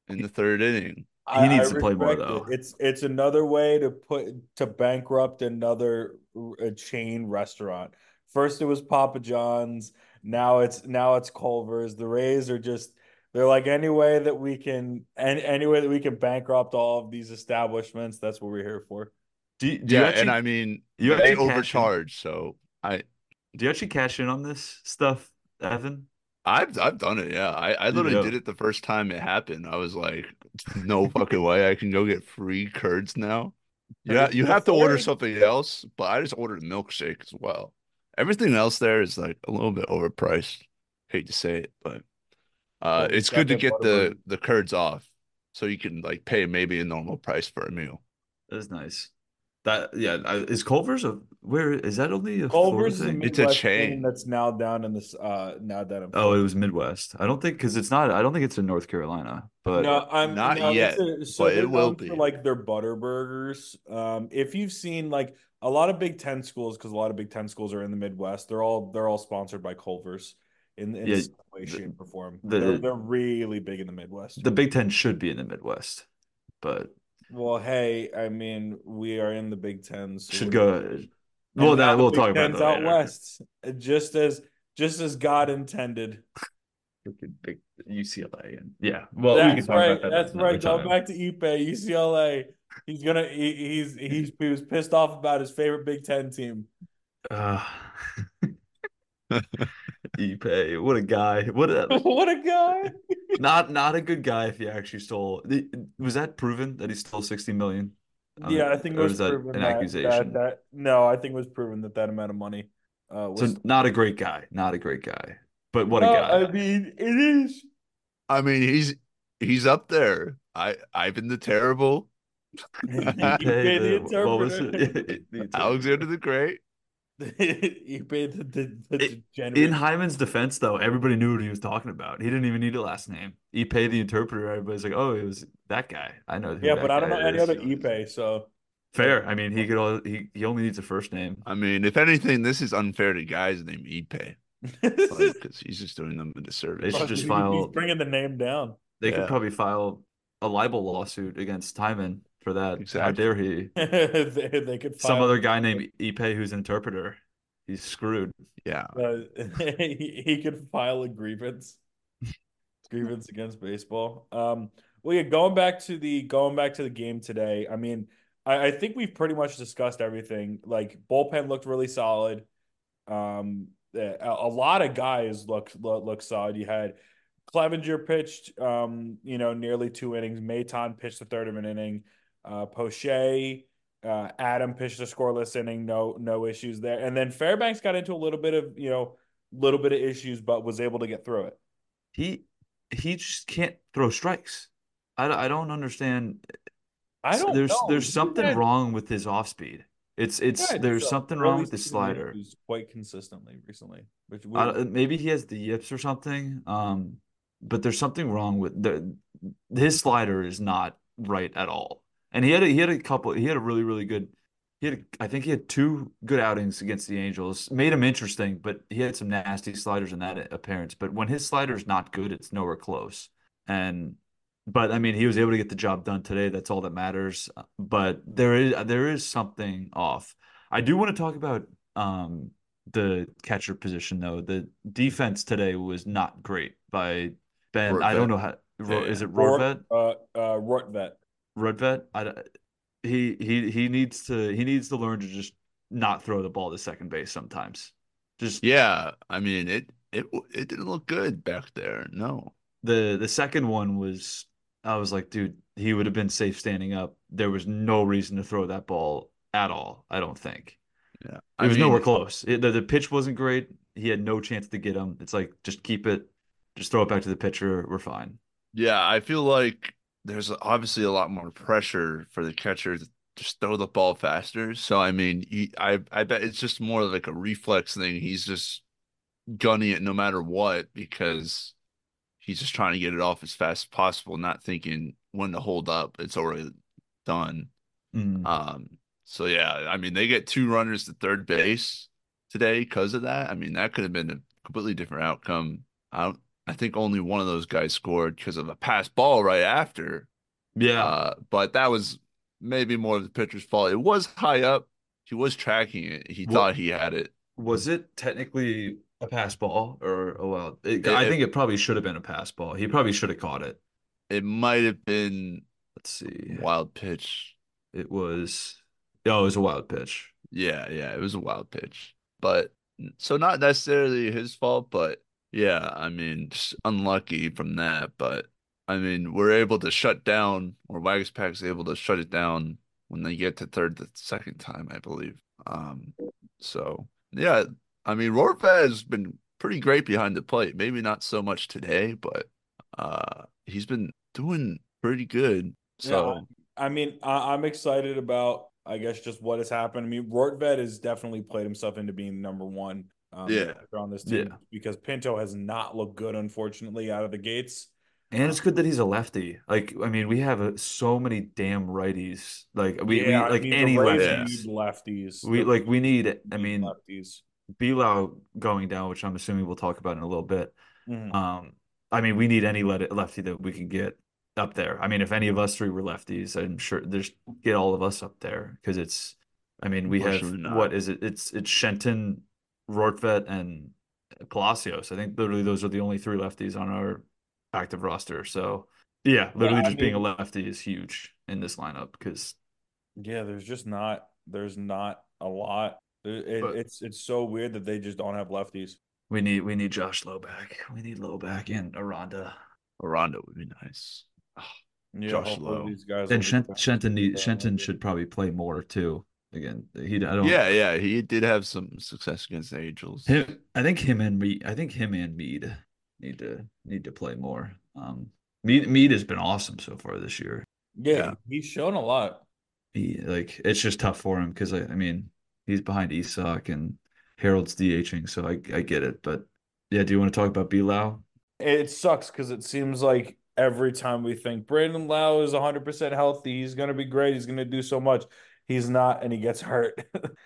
Speaker 3: in the third inning.
Speaker 1: I,
Speaker 2: He
Speaker 1: I
Speaker 2: needs to play more
Speaker 1: respect it.
Speaker 2: though.
Speaker 1: It's it's another way to put to bankrupt another a chain restaurant. First it was Papa John's, now it's now it's Culver's. The Rays are just they're like any way that we can and any way that we can bankrupt all of these establishments, that's what we're here for.
Speaker 2: Do you, do you
Speaker 3: Yeah, and
Speaker 2: actually
Speaker 3: I mean
Speaker 2: you
Speaker 3: they
Speaker 2: actually cash in?
Speaker 3: overcharge, so I
Speaker 2: Do you actually cash in on this stuff, Evan?
Speaker 3: I've I've done it. Yeah, I I
Speaker 2: You
Speaker 3: literally did
Speaker 2: do.
Speaker 3: it the first time it happened. I was like, no fucking way, I can go get free curds now. Yeah, you
Speaker 1: Yes,
Speaker 3: have to order
Speaker 1: sir.
Speaker 3: something else, but I just ordered a milkshake as well. Everything else there is like a little bit overpriced. Hate to say it, but uh,
Speaker 1: Well, we
Speaker 3: it's
Speaker 1: got
Speaker 3: good to
Speaker 1: that
Speaker 3: get the
Speaker 1: Butterburger.
Speaker 3: the curds off, so you can like pay maybe a normal price for a meal.
Speaker 2: That's nice. That yeah, I- is Culver's a where is that only a Florida
Speaker 1: Culver's is a
Speaker 2: thing?
Speaker 3: It's a
Speaker 1: Midwest chain
Speaker 3: chain.
Speaker 1: that's now down in this uh now down in
Speaker 2: Oh,
Speaker 1: Florida.
Speaker 2: it was Midwest. I don't think because it's not. I don't think it's in North Carolina, but
Speaker 1: No, I'm
Speaker 3: Not
Speaker 1: no, it's
Speaker 3: yet,
Speaker 1: a so
Speaker 3: but
Speaker 1: they're
Speaker 3: it will
Speaker 1: known for
Speaker 3: be.
Speaker 1: like their butter burgers. Um, if you've seen like a lot of Big Ten schools, because a lot of Big Ten schools are in the Midwest, they're all they're all sponsored by Culver's in in
Speaker 2: yeah,
Speaker 1: some way,
Speaker 2: the
Speaker 1: shape, or form. They're
Speaker 2: the
Speaker 1: they're really big in the Midwest.
Speaker 2: the Big Ten should be in the Midwest, but
Speaker 1: Well, hey, I mean, we are in the Big Ten, so
Speaker 2: should
Speaker 1: what do you
Speaker 2: go.
Speaker 1: mean?
Speaker 2: Well,
Speaker 1: And now
Speaker 2: that
Speaker 1: the
Speaker 2: we'll
Speaker 1: Big
Speaker 2: talk about
Speaker 1: Ten's
Speaker 2: that
Speaker 1: out
Speaker 2: later.
Speaker 1: west, just as just as God intended.
Speaker 2: Freaking big U C L A and yeah. Well, we can
Speaker 1: That's
Speaker 2: talk
Speaker 1: right.
Speaker 2: about that
Speaker 1: That's
Speaker 2: another
Speaker 1: right. Going
Speaker 2: time.
Speaker 1: back to Ipe, U C L A. He's gonna. He, he's he's he was pissed off about his favorite Big Ten team.
Speaker 2: Uh, Ipe, what a guy! What a
Speaker 1: What a guy!
Speaker 2: not not a good guy if he actually stole. Was that proven that he stole sixty million? Uh,
Speaker 1: Yeah, I think it
Speaker 2: or
Speaker 1: was
Speaker 2: is that
Speaker 1: proven
Speaker 2: an
Speaker 1: that that
Speaker 2: accusation?
Speaker 1: that no, I think it was proven that that amount of money uh was.
Speaker 2: So not a great guy, not a great guy, but what a
Speaker 1: Well,
Speaker 2: guy.
Speaker 1: I mean, it is.
Speaker 3: I mean, he's he's up there. I Ivan the Terrible,
Speaker 2: Ipe
Speaker 1: Ipe the
Speaker 2: the what was
Speaker 1: interpreter.
Speaker 2: it? The
Speaker 3: Alexander
Speaker 2: interpreter.
Speaker 3: the Great.
Speaker 1: Ipe the, the, the
Speaker 2: It, in
Speaker 1: degenerate.
Speaker 2: Hyman's defense, though, everybody knew what he was talking about. He didn't even need a last name. Ipe the interpreter. Everybody's like, "Oh, it was that guy. I know who
Speaker 1: Yeah, but
Speaker 2: that
Speaker 1: I don't
Speaker 2: guy
Speaker 1: know any
Speaker 2: is."
Speaker 1: other Ipe, so like.
Speaker 2: Fair. I mean, he could. All, he he only needs a first name.
Speaker 3: I mean, if anything, this is unfair to guys named Ipe, like because he's just doing them a
Speaker 2: They should
Speaker 3: disservice.
Speaker 2: just
Speaker 1: He's
Speaker 2: file.
Speaker 1: bringing the name down.
Speaker 2: They could
Speaker 3: Yeah,
Speaker 2: probably file a libel lawsuit against Timon for that. How dare
Speaker 3: exactly.
Speaker 2: he?
Speaker 1: they, they could
Speaker 2: Some
Speaker 1: file.
Speaker 2: other guy named Ipe who's an interpreter. He's screwed.
Speaker 3: Yeah,
Speaker 1: Uh, he, he could file a grievance grievance against baseball. Um, well, yeah, going back to the going back to the game today. I mean, I, I think we've pretty much discussed everything. Like bullpen looked really solid. Um, a, a lot of guys look look, look solid. You had Clevenger pitched, um, you know, nearly two innings. Maton pitched the third of an inning. Uh, Poche, uh, Adam pitched a scoreless inning. No, no issues there. And then Fairbanks got into a little bit of, you know, little bit of issues, but was able to get through it.
Speaker 2: He he just can't throw strikes. I, I don't understand.
Speaker 1: I don't
Speaker 2: There's
Speaker 1: know.
Speaker 2: there's
Speaker 1: He's
Speaker 2: something
Speaker 1: had,
Speaker 2: wrong with his off speed. It's it's
Speaker 1: had
Speaker 2: there's
Speaker 1: some
Speaker 2: something wrong
Speaker 1: early
Speaker 2: with the
Speaker 1: season
Speaker 2: slider.
Speaker 1: issues quite consistently recently, which we,
Speaker 2: Uh, maybe he has the yips or something. Um, but there's something wrong with the his slider is not right at all. And he had a, he had a couple. He had a really really good. He had a, I think he had two good outings against the Angels. Made him interesting, but he had some nasty sliders in that appearance. But when his slider's not good, it's nowhere close. And but I mean, he was able to get the job done today. That's all that matters. But there is there is something off. I do want to talk about um the catcher position though. The defense today was not great by Ben. I don't
Speaker 3: Rortvet.
Speaker 2: know how
Speaker 3: Yeah,
Speaker 2: is
Speaker 3: yeah.
Speaker 2: it
Speaker 1: or
Speaker 2: Rorvet?
Speaker 1: uh, uh, Rortvet.
Speaker 2: Rorvet? I he he he needs to he needs to learn to just not throw the ball to second base sometimes. Just
Speaker 3: Yeah, I mean it. It it didn't look good back there. No.
Speaker 2: the the second one was I was like, dude, he would have been safe standing up. There was no reason to throw that ball at all, I don't think.
Speaker 3: Yeah,
Speaker 2: It
Speaker 3: I
Speaker 2: was nowhere
Speaker 3: mean,
Speaker 2: close. It, the, the pitch wasn't great. He had no chance to get him. It's like just keep it, just throw it back to the pitcher. We're fine.
Speaker 3: yeah, I feel like there's obviously a lot more pressure for the catcher to just throw the ball faster. So I mean, he, I I bet it's just more like a reflex thing. He's just gunning it no matter what because he's just trying to get it off as fast as possible, not thinking when to hold up. It's already done.
Speaker 2: Mm.
Speaker 3: Um, so yeah, I mean, they get two runners to third base today because of that. I mean, that could have been a completely different outcome. I don't, I think only one of those guys scored because of a pass ball right after.
Speaker 2: Yeah.
Speaker 3: Uh, but that was maybe more of the pitcher's fault. It was high up. He was tracking it. He
Speaker 2: What
Speaker 3: thought he had it.
Speaker 2: was it technically a pass ball or a wild? It,
Speaker 3: It
Speaker 2: I
Speaker 3: it,
Speaker 2: think it probably should have been a pass ball. He probably should have caught it.
Speaker 3: it might have been
Speaker 2: Let's see.
Speaker 3: wild pitch.
Speaker 2: It was oh, it was a wild pitch.
Speaker 3: Yeah, yeah, it was a wild pitch. But so not necessarily his fault, but yeah, I mean, just unlucky from that. But I mean, we're able to shut down, or Waguespack's able to shut it down when they get to third the second time, I believe. Um, so yeah, I mean, Rortvedt has been pretty great behind the plate. Maybe not so much today, but uh, he's been doing pretty good.
Speaker 1: Yeah, I,
Speaker 3: So
Speaker 1: I mean, I, I'm excited about, I guess, just what has happened. I mean, Rortvedt has definitely played himself into being number one um,
Speaker 3: yeah,
Speaker 1: on this team
Speaker 2: Yeah.
Speaker 1: because Pinto has not looked good, unfortunately, out of the gates.
Speaker 2: And
Speaker 1: Uh,
Speaker 2: it's good that he's a lefty. Like, I mean, we have uh so many damn righties. Like we
Speaker 1: yeah,
Speaker 2: we
Speaker 1: I
Speaker 2: like
Speaker 1: mean, the
Speaker 2: any
Speaker 1: Rays
Speaker 3: yeah.
Speaker 1: need
Speaker 2: lefties.
Speaker 1: lefties.
Speaker 2: We
Speaker 1: The
Speaker 2: like we
Speaker 1: Rays
Speaker 2: need. I
Speaker 1: need
Speaker 2: mean,
Speaker 1: lefties.
Speaker 2: Bilal going down, which I'm assuming we'll talk about in a little bit.
Speaker 1: Mhm.
Speaker 2: Um, I mean, we need any le lefty that we can get up there. I mean, if any of us three were lefties, I'm sure there's get all of us up there because it's. I mean, we have
Speaker 3: Unfortunately not.
Speaker 2: what is it? It's it's Shenton, Rortvedt, and Palacios. I think literally those are the only three lefties on our active roster. So yeah,
Speaker 1: Yeah,
Speaker 2: literally
Speaker 1: I
Speaker 2: just being a
Speaker 1: mean,
Speaker 2: lefty is huge in this lineup because.
Speaker 1: yeah, there's just not, there's not a lot. It, it-
Speaker 2: But
Speaker 1: it's it's so weird that they just don't have lefties.
Speaker 2: we need we need Josh Lowe back. We need Lowe back and Aranda.
Speaker 3: Rondo would be nice. Oh,
Speaker 1: Yeah,
Speaker 3: Josh
Speaker 1: hopefully
Speaker 3: Lowe.
Speaker 1: these guys will
Speaker 2: And
Speaker 1: be
Speaker 2: Shen
Speaker 1: back.
Speaker 2: Shenton need, Shenton should probably play more too. Again, he I don't
Speaker 3: Yeah, yeah, he did have some success against the Angels.
Speaker 2: him. I think him and Mead. I think him and Mead need to need to play more. Um, Mead Mead has been awesome so far this year.
Speaker 1: Yeah,
Speaker 3: Yeah.
Speaker 1: he's shown a lot.
Speaker 2: He like it's just tough for him because I, I mean he's behind Isak and Harold's DHing, so I I get it. But yeah, do you want to talk about Bilal?
Speaker 1: It sucks because it seems like every time we think Brandon Lau is one hundred percent healthy, he's going to be great, he's going to do so much. He's not, and he gets hurt.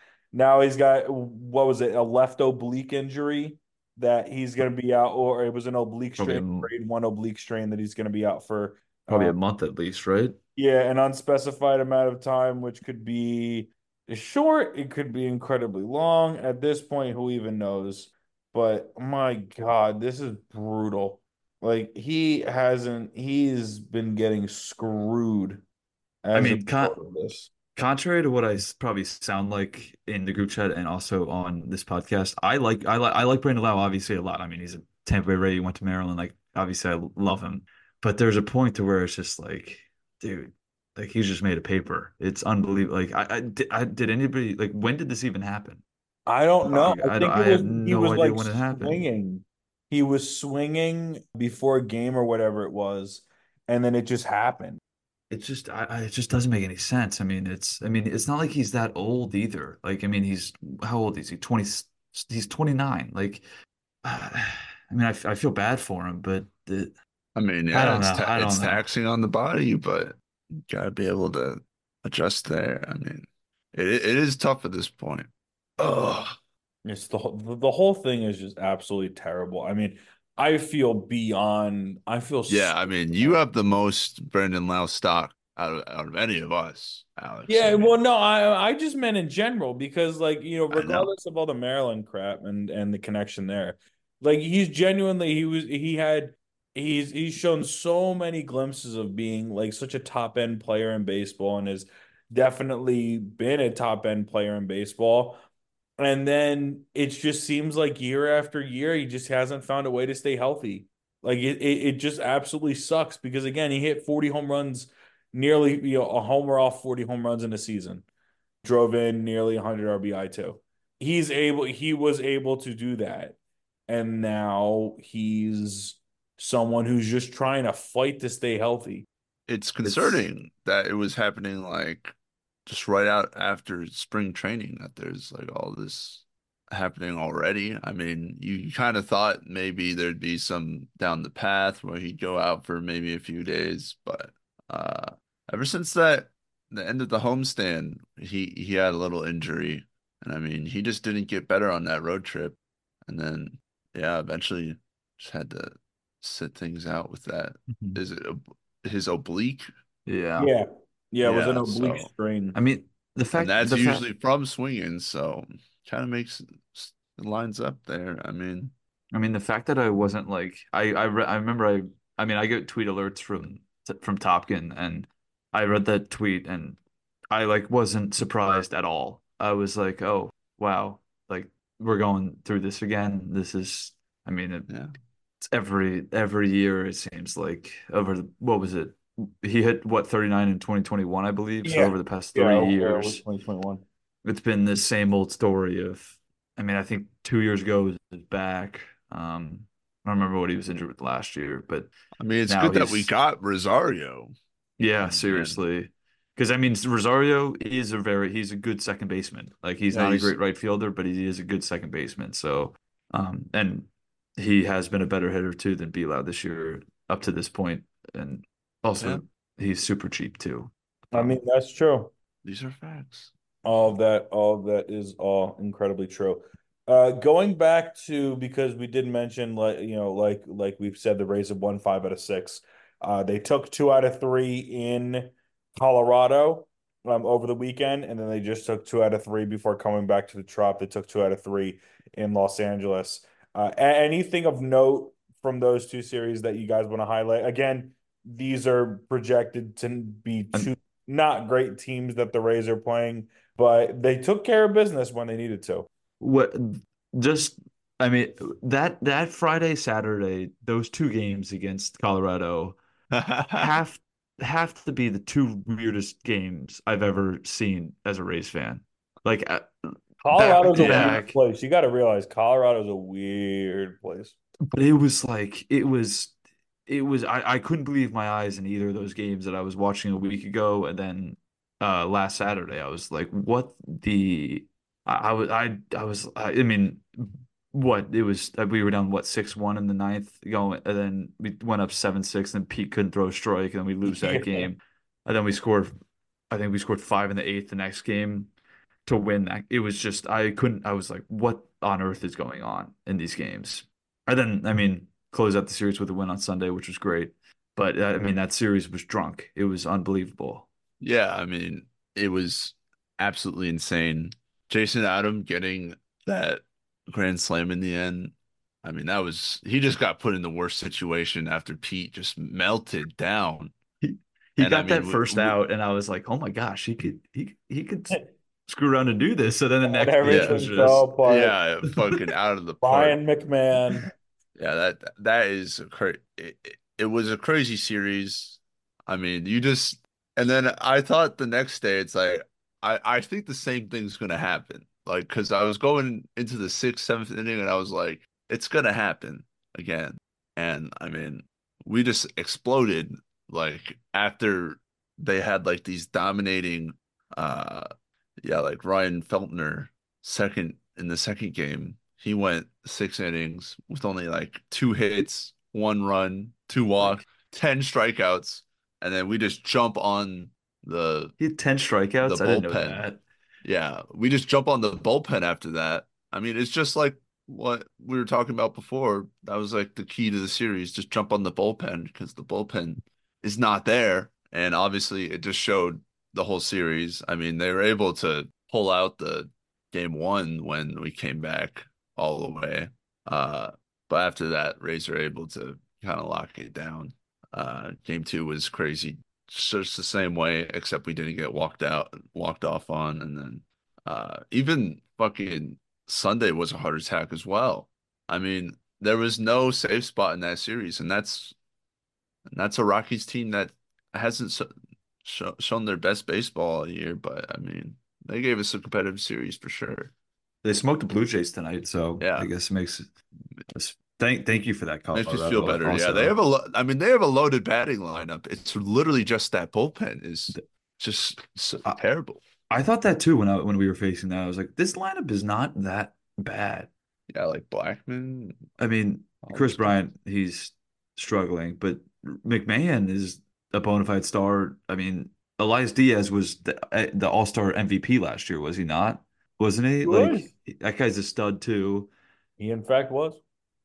Speaker 1: Now he's got, what was it, a left oblique injury that he's going to be out, or it was an oblique
Speaker 2: Probably
Speaker 1: strain,
Speaker 2: a,
Speaker 1: grade one oblique strain that he's going to be out for,
Speaker 2: probably
Speaker 1: uh,
Speaker 2: a month at least, right?
Speaker 1: yeah, an unspecified amount of time, which could be short, it could be incredibly long. At this point, who even knows? But my God, this is brutal. Like he hasn't, he's been getting screwed
Speaker 2: I
Speaker 1: as a
Speaker 2: mean,
Speaker 1: result
Speaker 2: con
Speaker 1: of this.
Speaker 2: contrary to what I s- probably sound like in the group chat and also on this podcast, I like I like I like Brandon Lau obviously a lot. I mean, he's a Tampa Bay Ray, he went to Maryland. Like obviously, I love him, but there's a point to where it's just like, dude, like he's just made a paper. It's unbelievable. Like I, I, did, I did anybody like when did this even happen?
Speaker 1: I don't know.
Speaker 2: Like,
Speaker 1: I
Speaker 2: I don't,
Speaker 1: think it
Speaker 2: I
Speaker 1: was
Speaker 2: have
Speaker 1: he
Speaker 2: no
Speaker 1: was
Speaker 2: idea
Speaker 1: like
Speaker 2: when it happened.
Speaker 1: swinging. He was swinging before a game or whatever it was, and then it just happened.
Speaker 2: It just I, I it just doesn't make any sense. I mean, it's I mean, it's not like he's that old either. Like I mean, he's how old is he? twenty he's twenty-nine. Like I mean, I, I feel bad for him, but the,
Speaker 3: I mean,
Speaker 2: I
Speaker 3: yeah,
Speaker 2: don't
Speaker 3: it's
Speaker 2: know.
Speaker 3: ta
Speaker 2: I don't
Speaker 3: it's
Speaker 2: know.
Speaker 3: taxing on the body, but you gotta be able to adjust there. I mean, it it is tough at this point. Oh,
Speaker 1: It's the whole, the the whole thing is just absolutely terrible. I mean, I feel beyond. I feel
Speaker 3: yeah,
Speaker 1: so
Speaker 3: I mean, you
Speaker 1: bad.
Speaker 3: have the most Brandon Lau stock out of out of any of us, Alex. I
Speaker 1: Yeah,
Speaker 3: mean,
Speaker 1: well, no, I I just meant in general because, like, you know,
Speaker 3: I know.
Speaker 1: regardless of all the Maryland crap and and the connection there, like he's genuinely he was he had he's he's shown so many glimpses of being like such a top end player in baseball and has definitely been a top end player in baseball. And then it just seems like year after year, he just hasn't found a way to stay healthy. Like it, it, it just absolutely sucks because again, he hit forty home runs, nearly you know a homer off forty home runs in a season. Drove in nearly one hundred R B I too. He's able, he was able to do that, and now he's someone who's just trying to fight to stay healthy.
Speaker 3: It's
Speaker 2: It's
Speaker 3: concerning that it was happening like just right out after spring training that there's like all this happening already. I mean, you kind of thought maybe there'd be some down the path where he'd go out for maybe a few days, but uh ever since that the end of the homestand, he he had a little injury. And I mean, he just didn't get better on that road trip. And then yeah, eventually just had to sit things out with that.
Speaker 2: Mhm.
Speaker 3: Is it a, his oblique?
Speaker 2: Yeah.
Speaker 1: Yeah, yeah, it was an
Speaker 3: Yeah,
Speaker 1: oblique
Speaker 3: so
Speaker 1: strain.
Speaker 2: I mean, the
Speaker 3: and
Speaker 2: fact
Speaker 3: that's
Speaker 2: the fact
Speaker 3: usually from swinging, so kind of makes it lines up there. I mean,
Speaker 2: I mean the fact that I wasn't like I I re I remember I I mean I get tweet alerts from from Topkin, and I read that tweet, and I like wasn't surprised at all. I was like, "Oh, wow. Like we're going through this again. This is I mean it,
Speaker 3: yeah,
Speaker 2: it's every every year it seems like over the, what was it? He hit what thirty-nine in twenty twenty-one, I believe. So
Speaker 1: Yeah,
Speaker 2: over the past
Speaker 1: yeah,
Speaker 2: three
Speaker 1: early
Speaker 2: years,
Speaker 1: twenty twenty-one.
Speaker 2: it's been this same old story of, I mean, I think two years ago he was back. Um, I don't remember what he was injured with last year, but
Speaker 3: I mean, it's
Speaker 2: now
Speaker 3: good that we
Speaker 2: he's,
Speaker 3: got Rosario.
Speaker 2: yeah,
Speaker 3: And
Speaker 2: seriously. Because I mean, Rosario is a very, he's a good second baseman. Like he's
Speaker 3: yeah,
Speaker 2: not a
Speaker 3: he's
Speaker 2: great right fielder, but he is a good second baseman. So, um, and he has been a better hitter too than Bilal this year up to this point. And
Speaker 3: yeah,
Speaker 2: also, he's super cheap too.
Speaker 1: I mean,
Speaker 2: Um,
Speaker 1: that's true.
Speaker 3: these are facts.
Speaker 1: All of that, all of that is all incredibly true. Uh, going back to because we did mention like you know like like we've said the Rays have won five out of six. Uh, they took two out of three in Colorado um, over the weekend, and then they just took two out of three before coming back to the Trop. They took two out of three in Los Angeles. Uh, a- anything of note from those two series that you guys want to highlight? Again, these are projected to be
Speaker 2: and
Speaker 1: two not great teams that the Rays are playing, but they took care of business when they needed to.
Speaker 2: what just I mean that that Friday, Saturday, those two games against Colorado have have to be the two weirdest games I've ever seen as a Rays fan. Like uh, back
Speaker 1: Colorado's
Speaker 2: to
Speaker 1: a weird
Speaker 2: back,
Speaker 1: place. You got to realize Colorado's a weird place.
Speaker 2: but it was like it was it was I, I couldn't believe my eyes in either of those games that I was watching a week ago, and then uh last Saturday I was like, what the I, I was I I was I, I mean what it was uh, we were down what six one in the ninth going, and then we went up seven six, and Pete couldn't throw a strike, and then we lose that
Speaker 1: Yeah.
Speaker 2: game, and then we scored I think we scored five in the eighth the next game to win that. It was just I couldn't I was like, what on earth is going on in these games? And then I mean close out the series with a win on Sunday, which was great. But uh, I mean that series was drunk. It was unbelievable.
Speaker 3: Yeah, I mean, it was absolutely insane. Jason Adam getting that grand slam in the end. I mean, that was he just got put in the worst situation after Pete just melted down.
Speaker 2: He he
Speaker 3: And I
Speaker 2: got
Speaker 3: mean,
Speaker 2: that
Speaker 3: we,
Speaker 2: first
Speaker 3: we,
Speaker 2: out, and I was like, oh my gosh, he could he he could screw around and do this. So then the
Speaker 1: And
Speaker 2: next game
Speaker 3: yeah,
Speaker 2: was
Speaker 1: everything fell
Speaker 2: just
Speaker 1: apart.
Speaker 3: yeah, fucking out of the park.
Speaker 1: Brian McMahon.
Speaker 3: Yeah, that that is a cra it, it it was a crazy series. I mean, you just and then I thought the next day it's like I I think the same thing's gonna happen. Like, because I was going into the sixth, seventh inning and I was like, it's gonna happen again. And I mean, we just exploded like after they had like these dominating uh yeah, like Ryan Feltner second in the second game. He went six innings with only like two hits, one run, two walks,
Speaker 2: like
Speaker 3: ten strikeouts, and then we just jump on the
Speaker 2: he had ten
Speaker 3: the
Speaker 2: strikeouts. I didn't know
Speaker 3: bullpen.
Speaker 2: that.
Speaker 3: Yeah, we just jump on the bullpen after that. I mean, it's just like what we were talking about before. That was like the key to the series. Just jump on the bullpen because the bullpen is not there. And obviously, it just showed the whole series. I mean, they were able to pull out the game one when we came back all the way. Uh, but after that, Rays were able to kind of lock it down. Uh, game two was crazy, just the same way, except we didn't get walked out, walked off on, and then uh, even fucking Sunday was a heart attack as well. I mean, there was no safe spot in that series, and that's and that's a Rockies team that hasn't so, show, shown their best baseball all year, but I mean, they gave us a competitive series for sure.
Speaker 2: They smoked the Blue Jays tonight, so I
Speaker 3: Yeah,
Speaker 2: guess it makes it's, thank thank you for that,
Speaker 3: makes me feel
Speaker 2: Colorado.
Speaker 3: better. Yeah, they
Speaker 2: Also,
Speaker 3: have a lo I mean, they have a loaded batting lineup. It's literally just that bullpen is just so
Speaker 2: I,
Speaker 3: terrible.
Speaker 2: I thought that too when I when we were facing that. I was like, this lineup is not that bad.
Speaker 3: Yeah, like Blackman,
Speaker 2: I mean,
Speaker 3: all
Speaker 2: Chris
Speaker 3: those guys.
Speaker 2: Bryant, he's struggling, but McMahon is a bona fide star. I mean, Elias Diaz was the uh, the All-Star M V P last year, was he not? Wasn't he?
Speaker 1: He was.
Speaker 2: Like that guy's a stud too.
Speaker 1: He in fact was.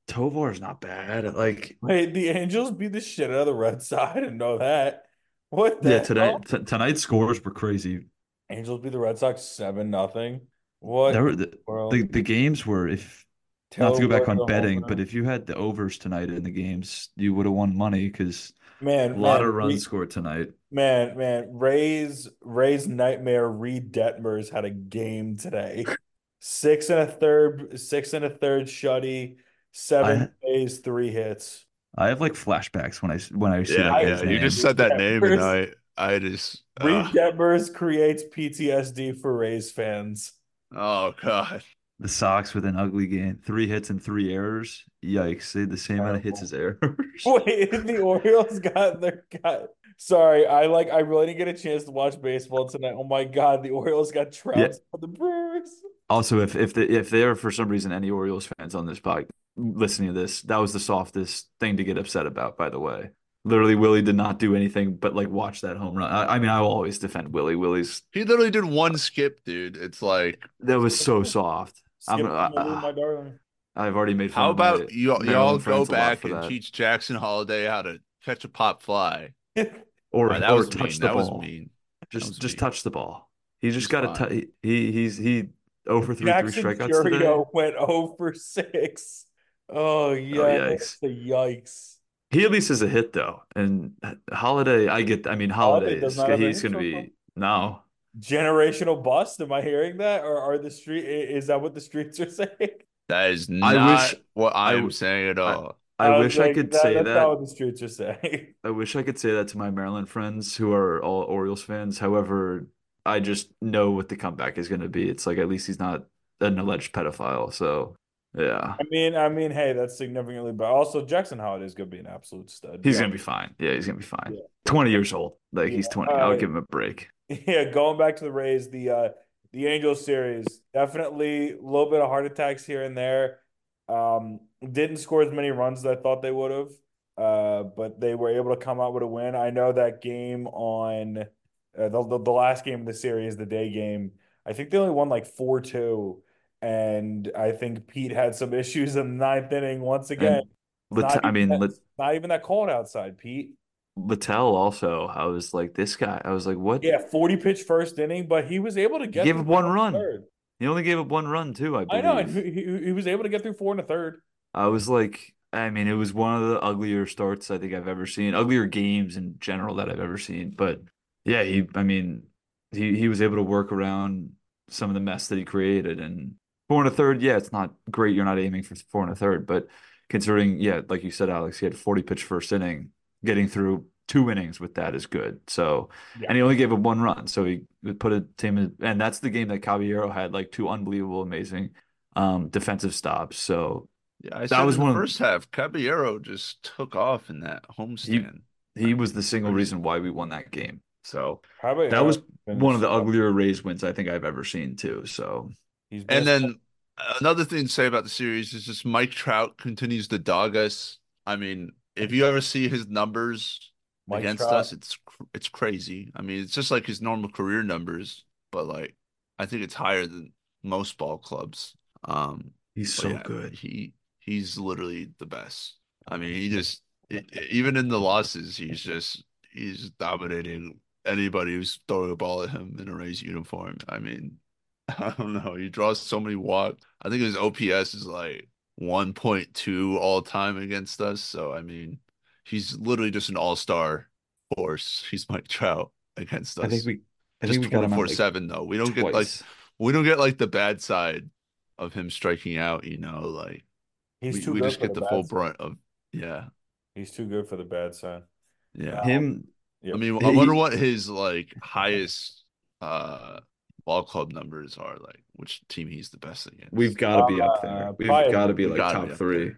Speaker 2: Tovar's not bad. Like,
Speaker 1: Wait, the Angels beat the shit out of the Red Sox. I didn't know that. What
Speaker 2: yeah,
Speaker 1: the hell?
Speaker 2: tonight t tonight's scores were crazy.
Speaker 1: Angels beat the Red Sox seven nothing. What
Speaker 2: There
Speaker 1: in
Speaker 2: were
Speaker 1: the
Speaker 2: the, the
Speaker 1: world?
Speaker 2: the games were, if not
Speaker 1: Taylor
Speaker 2: to go back
Speaker 1: Ward
Speaker 2: on
Speaker 1: the home
Speaker 2: betting, but
Speaker 1: run.
Speaker 2: if you had the overs tonight in the games, you would have won money because a
Speaker 1: Man,
Speaker 2: lot
Speaker 1: man,
Speaker 2: of runs
Speaker 1: Re-
Speaker 2: scored tonight.
Speaker 1: man, man. Ray's Ray's nightmare. Reed Detmers had a game today. Six and a third, six and a third shutty, seven
Speaker 2: I
Speaker 1: Ks, three hits.
Speaker 2: I have like flashbacks when I s- when I see
Speaker 3: Yeah,
Speaker 2: that
Speaker 1: I
Speaker 3: yeah.
Speaker 2: guy's
Speaker 3: You just
Speaker 2: name.
Speaker 3: said
Speaker 1: Reed
Speaker 3: that name, and
Speaker 1: Detmers,
Speaker 3: I, I just, uh,
Speaker 1: Reed Detmers creates P T S D for Rays fans.
Speaker 3: oh God.
Speaker 2: The Sox with an ugly game, three hits and three errors. Yikes! They had the same amount of hits
Speaker 1: Terrible.
Speaker 2: as errors.
Speaker 1: Wait, the Orioles got their got. Sorry, I like. I really didn't get a chance to watch baseball tonight. Oh my God, the Orioles got
Speaker 2: Yeah.
Speaker 1: trounced by the Brewers.
Speaker 2: Also, if if the, if there are for some reason any Orioles fans on this pod listening to this, that was the softest thing to get upset about. By the way, literally, Willie did not do anything but like watch that home run. I, I mean, I will always defend Willie. Willie's
Speaker 3: He literally did one skip, dude. It's like,
Speaker 2: that was so soft. I'm
Speaker 1: Skip to
Speaker 2: I,
Speaker 1: Millie, my
Speaker 2: I,
Speaker 1: darling.
Speaker 2: I've already made fun
Speaker 3: how
Speaker 2: of my
Speaker 3: about you y'all
Speaker 2: Maryland
Speaker 3: go
Speaker 2: friends a lot
Speaker 3: back
Speaker 2: for
Speaker 3: and
Speaker 2: that.
Speaker 3: teach Jackson Holiday how to catch a pop fly? All
Speaker 2: Or
Speaker 3: right, that
Speaker 2: or
Speaker 3: was
Speaker 2: touch
Speaker 3: mean.
Speaker 2: the
Speaker 3: That was
Speaker 2: ball.
Speaker 3: mean. That
Speaker 2: Just
Speaker 3: was
Speaker 2: just
Speaker 3: mean.
Speaker 2: touch the ball. He just
Speaker 3: He's
Speaker 2: got
Speaker 3: fine.
Speaker 2: to he he's he oh for three three
Speaker 1: Jackson
Speaker 2: strikeouts today.
Speaker 1: Furio went oh for six. Oh
Speaker 2: Oh
Speaker 1: yeah,
Speaker 2: yikes.
Speaker 1: the yikes.
Speaker 2: He at least is a hit though. And Holiday, I get I mean
Speaker 1: Holiday
Speaker 2: Holiday
Speaker 1: does
Speaker 2: is
Speaker 1: not have a
Speaker 2: he's
Speaker 1: hit
Speaker 2: gonna
Speaker 1: total.
Speaker 2: be no.
Speaker 1: Generational bust. Am I hearing that, or are the street? Is that what the streets are saying?
Speaker 3: That is
Speaker 2: I wish
Speaker 3: not what I
Speaker 2: I
Speaker 3: am
Speaker 2: w-
Speaker 3: saying at
Speaker 2: I
Speaker 3: all.
Speaker 2: I
Speaker 1: I was
Speaker 2: wish I
Speaker 1: like,
Speaker 2: could
Speaker 1: that,
Speaker 2: say
Speaker 1: that's not
Speaker 2: that.
Speaker 1: what the streets are saying.
Speaker 2: I wish I could say that to my Maryland friends who are all Orioles fans. However, I just know what the comeback is gonna be. It's like at least he's not an alleged pedophile. So yeah.
Speaker 1: I mean, I mean, hey, that's significantly, but also Jackson Holiday is gonna be an absolute stud.
Speaker 2: He's
Speaker 1: Go.
Speaker 2: gonna be fine. Yeah, he's gonna be fine.
Speaker 1: Yeah.
Speaker 2: twenty years old. Like
Speaker 1: Yeah.
Speaker 2: he's twenty. I'll
Speaker 1: Uh,
Speaker 2: give him a break.
Speaker 1: yeah. Going back to the Rays, the uh, the Angels series, definitely a little bit of heart attacks here and there. Um, didn't score as many runs as I thought they would have. Uh, but they were able to come out with a win. I know that game on uh, the, the the last game of the series, the day game. I think they only won like four two, and I think Pete had some issues in the ninth inning once again.
Speaker 2: And
Speaker 1: It's
Speaker 2: Lit
Speaker 1: not
Speaker 2: I
Speaker 1: even
Speaker 2: mean
Speaker 1: that,
Speaker 2: Lit
Speaker 1: it's not even that cold outside, Pete.
Speaker 2: Littell also. I was like, this guy. I was like, what?
Speaker 1: Yeah, forty pitch first inning, but he was able to
Speaker 2: He
Speaker 1: get
Speaker 2: gave
Speaker 1: through
Speaker 2: up one
Speaker 1: four and a
Speaker 2: run.
Speaker 1: third.
Speaker 2: He only gave up one run too, I
Speaker 1: I know, and
Speaker 2: believe.
Speaker 1: he, he, he was able to get through four and a third.
Speaker 2: I was like, I mean, it was one of the uglier starts I think I've ever seen, uglier games in general that I've ever seen. But yeah, he, I mean, he he was able to work around some of the mess that he created. And four and a third, yeah, it's not great. You're not aiming for four and a third, but considering, yeah, like you said, Alex, he had forty pitch first inning, getting through two innings with that is good. So,
Speaker 1: Yeah.
Speaker 2: and he only gave up one run, so he put a team in, and that's the game that Caballero had like two unbelievable, amazing um defensive stops. So
Speaker 3: Yeah, I
Speaker 2: that
Speaker 3: said
Speaker 2: was
Speaker 3: in the
Speaker 2: one of
Speaker 3: first half, Caballero just took off in that
Speaker 2: he
Speaker 3: homestand.
Speaker 2: he was the single
Speaker 3: Crazy.
Speaker 2: reason why we won that game. So
Speaker 1: Probably
Speaker 2: that
Speaker 1: uh,
Speaker 2: was
Speaker 1: been
Speaker 2: one of the
Speaker 1: stuck.
Speaker 2: uglier Rays wins I think I've ever seen too. So
Speaker 1: He's been
Speaker 3: And
Speaker 1: a
Speaker 3: then another thing to say about the series is just Mike Trout continues to dog us. I mean, if you ever see his numbers
Speaker 1: Mike
Speaker 3: against
Speaker 1: Trout.
Speaker 3: us, it's cr- it's crazy. I mean, it's just like his normal career numbers, but like I think it's higher than most ball clubs. Um,
Speaker 2: he's
Speaker 3: but
Speaker 2: so
Speaker 3: yeah,
Speaker 2: good.
Speaker 3: he he's literally the best. I mean, he just e- e- even in the losses, he's just he's dominating anybody who's throwing a ball at him in a Rays uniform. I mean, I don't know. He draws so many walks. I think his O P S is like one point two all time against us. So I mean, he's literally just an all-star force. He's Mike Trout against
Speaker 2: I think
Speaker 3: us.
Speaker 2: we I think
Speaker 3: Just
Speaker 2: we got him out like
Speaker 3: twenty-four seven though. We don't get like
Speaker 2: twice.
Speaker 3: we don't get like the bad side of him striking out, you know, like
Speaker 1: He's
Speaker 3: we,
Speaker 1: too
Speaker 3: we
Speaker 1: good
Speaker 3: just
Speaker 1: for
Speaker 3: get
Speaker 1: the
Speaker 3: the full
Speaker 1: bad side.
Speaker 3: brunt of yeah,
Speaker 1: He's too good for the bad side.
Speaker 3: yeah.
Speaker 2: Him
Speaker 3: I
Speaker 1: Yep.
Speaker 3: mean, I wonder
Speaker 2: he
Speaker 3: what his like highest uh ball club numbers are, like which team he's the best
Speaker 2: we've
Speaker 3: against.
Speaker 2: got to be up
Speaker 1: Uh,
Speaker 2: there. We've got
Speaker 1: probably.
Speaker 2: to be
Speaker 3: We
Speaker 2: like
Speaker 3: gotta be
Speaker 2: top
Speaker 3: up
Speaker 2: three.
Speaker 3: there.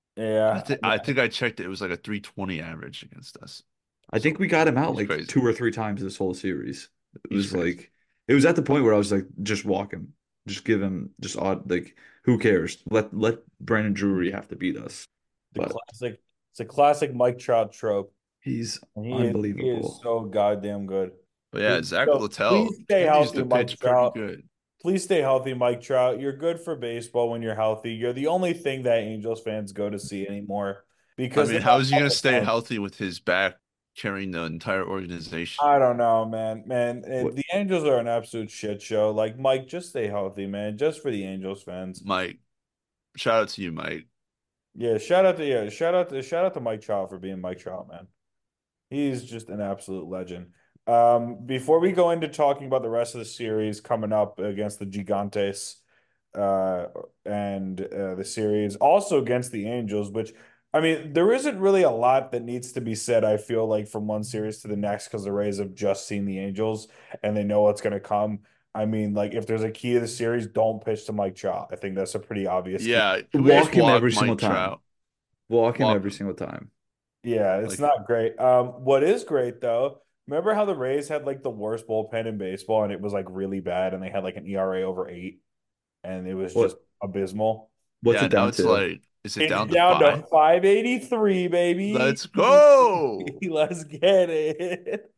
Speaker 3: I
Speaker 1: Yeah.
Speaker 3: think I think I checked it. It was like a three twenty average against us.
Speaker 2: I think
Speaker 3: So
Speaker 2: we got him out
Speaker 3: he's
Speaker 2: like
Speaker 3: crazy.
Speaker 2: two or three times this whole series. It
Speaker 3: He's
Speaker 2: was
Speaker 3: crazy.
Speaker 2: like it was at the point where I was like, just walk him, just give him just odd like who cares? Let let Brandon Drury have to beat us.
Speaker 1: The
Speaker 2: But
Speaker 1: classic. It's a classic Mike Trout trope,
Speaker 2: he's
Speaker 1: and he is he is
Speaker 2: unbelievable.
Speaker 1: so goddamn good.
Speaker 3: But yeah,
Speaker 1: Please,
Speaker 3: Zach
Speaker 1: so
Speaker 3: Littell
Speaker 1: please stay
Speaker 3: continues
Speaker 1: healthy,
Speaker 3: to
Speaker 1: Mike
Speaker 3: pitch pretty
Speaker 1: Trout.
Speaker 3: good.
Speaker 1: Please stay healthy, Mike Trout. You're good for baseball when you're healthy. You're the only thing that Angels fans go to see anymore
Speaker 3: I
Speaker 1: because they
Speaker 3: mean, how
Speaker 1: have
Speaker 3: is he going to
Speaker 1: other
Speaker 3: stay
Speaker 1: talent.
Speaker 3: healthy with his back carrying the entire organization?
Speaker 1: I don't know, man. Man, eh,
Speaker 2: What
Speaker 1: the Angels are an absolute shit show. Like, Mike, just stay healthy, man. Just for the Angels fans.
Speaker 3: Mike, shout out to you, Mike.
Speaker 1: Yeah, shout out to yeah, shout out to shout out to Mike Trout for being Mike Trout, man. He's just an absolute legend. Um, before we go into talking about the rest of the series coming up against the Gigantes, uh, and uh, the series also against the Angels, which I mean, there isn't really a lot that needs to be said, I feel like, from one series to the next because the Rays have just seen the Angels and they know what's going to come. I mean, like, if there's a key to the series, don't pitch to Mike Trout. I think that's a pretty obvious key.
Speaker 3: Yeah, can we just
Speaker 2: walk him
Speaker 3: walk
Speaker 2: every single
Speaker 3: Mike
Speaker 2: time.
Speaker 3: Trout?
Speaker 2: Walk him
Speaker 3: Walk
Speaker 2: every
Speaker 3: him.
Speaker 2: single time.
Speaker 1: Yeah, it's
Speaker 3: Like,
Speaker 1: not great. Um, what is great though, remember how the Rays had like the worst bullpen in baseball and it was like really bad and they had like an E R A over eight and it was just
Speaker 2: What
Speaker 1: abysmal.
Speaker 2: what's
Speaker 3: yeah,
Speaker 2: it
Speaker 3: now
Speaker 2: down
Speaker 3: it's
Speaker 2: to?
Speaker 3: like, is it
Speaker 1: It's
Speaker 3: down to
Speaker 1: down to
Speaker 3: five?
Speaker 1: five eighty-three, baby.
Speaker 3: Let's go.
Speaker 1: Let's get it.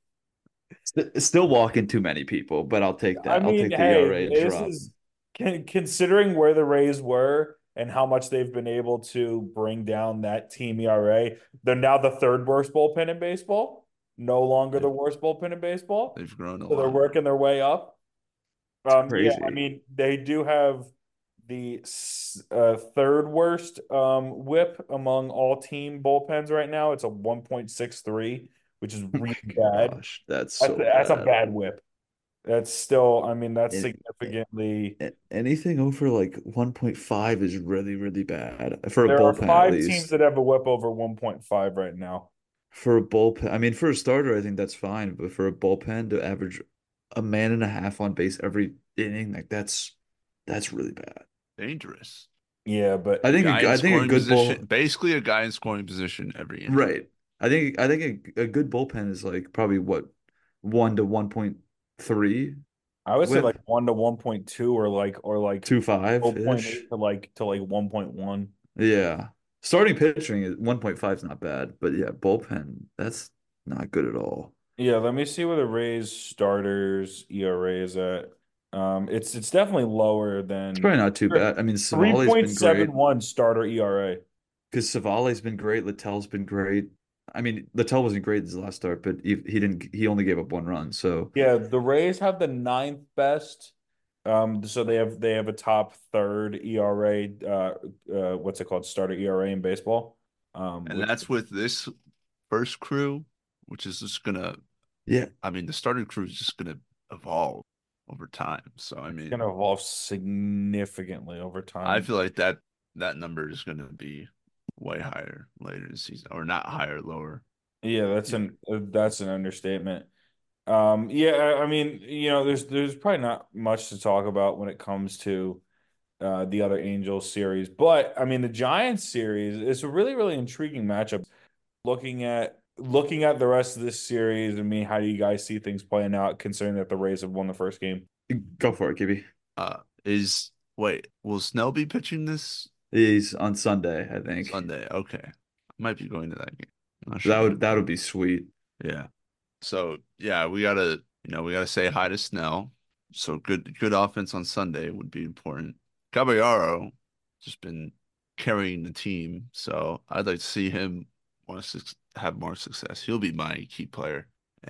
Speaker 2: St- Still walking too many people, but I'll take
Speaker 1: I
Speaker 2: that. I'll
Speaker 1: mean,
Speaker 2: take the
Speaker 1: hey,
Speaker 2: E R A
Speaker 1: this
Speaker 2: drop.
Speaker 1: is con considering where the Rays were and how much they've been able to bring down that team E R A. They're now the third worst bullpen in baseball, no longer the
Speaker 3: They've,
Speaker 1: worst bullpen in baseball.
Speaker 3: they've grown a
Speaker 1: So they're
Speaker 3: lot.
Speaker 1: working their way up.
Speaker 2: It's
Speaker 1: Um, yeah, I
Speaker 2: crazy.
Speaker 1: mean, they do have the uh, third worst um, whip among all team bullpens right now. It's a one point six three, which is
Speaker 2: Oh
Speaker 1: really
Speaker 2: my
Speaker 1: bad.
Speaker 2: gosh, that's
Speaker 1: That's
Speaker 2: so
Speaker 1: that's a
Speaker 2: bad.
Speaker 1: bad whip. That's still, I mean, that's
Speaker 2: And
Speaker 1: significantly.
Speaker 2: anything over like one point five is really, really bad for a
Speaker 1: There are
Speaker 2: bullpen at
Speaker 1: five teams
Speaker 2: least.
Speaker 1: that have a whip over one point five right now.
Speaker 2: For a bullpen, I mean, for a starter, I think that's fine, but for a bullpen to average a man and a half on base every inning, like that's that's really bad.
Speaker 3: Dangerous.
Speaker 1: Yeah,
Speaker 2: I
Speaker 1: but
Speaker 3: Guy
Speaker 2: think a,
Speaker 3: in
Speaker 2: I think a
Speaker 3: scoring
Speaker 2: good bull,
Speaker 3: position, basically a guy in scoring position every inning.
Speaker 2: right. I think I think a, a good bullpen is like probably what one to one point three
Speaker 1: I would say like
Speaker 2: whip,
Speaker 1: one to one point two or like or like
Speaker 2: two five
Speaker 1: zero point
Speaker 2: ish.
Speaker 1: eight to like to like one point one.
Speaker 2: Yeah. Starting pitching is one point five is not bad, but yeah, bullpen, that's not good at all.
Speaker 1: Yeah, let me see where the Rays starters E R A is at. Um, it's it's definitely lower
Speaker 2: It's
Speaker 1: than
Speaker 2: probably not too bad. I mean, Savali's been great
Speaker 1: three point seven one starter E R A.
Speaker 2: because Savali's been great. Littell's been great. I mean, Littell wasn't great his last start, but he, he didn't. He only gave up one run. So
Speaker 1: Yeah, the Rays have the ninth best. Um, so they have they have a top third E R A. Uh, uh, what's it called? Starter E R A in baseball. Um,
Speaker 3: And
Speaker 1: which
Speaker 3: that's with this first crew, which is just gonna,
Speaker 2: yeah,
Speaker 3: I mean, the starting crew is just gonna evolve over time. So I
Speaker 1: it's
Speaker 3: mean,
Speaker 1: gonna evolve significantly over
Speaker 3: I
Speaker 1: time.
Speaker 3: feel like that that number is gonna be way higher later in the season, or not higher, lower.
Speaker 1: Yeah, that's
Speaker 3: Yeah.
Speaker 1: an uh, that's an understatement. Um, yeah, I I mean, you know, there's there's probably not much to talk about when it comes to uh, the other Angels series, but I mean, the Giants series is a really really intriguing matchup. Looking at looking at the rest of this series, I mean, how do you guys see things playing out, considering that the Rays have won the first game?
Speaker 2: go for it, Gibby.
Speaker 3: Uh, is wait, will Snell be pitching this
Speaker 2: He's on Sunday, I think.
Speaker 3: Sunday? Okay, I might be going to that game. I'm not sure
Speaker 2: That
Speaker 3: if
Speaker 2: would
Speaker 3: I'm
Speaker 2: that would
Speaker 3: going.
Speaker 2: be sweet.
Speaker 3: Yeah. So yeah, we gotta, you know, we gotta say hi to Snell. So good, good offense on Sunday would be important. Caballero just been carrying the team, so I'd like to see him want to have more success. He'll be my key player,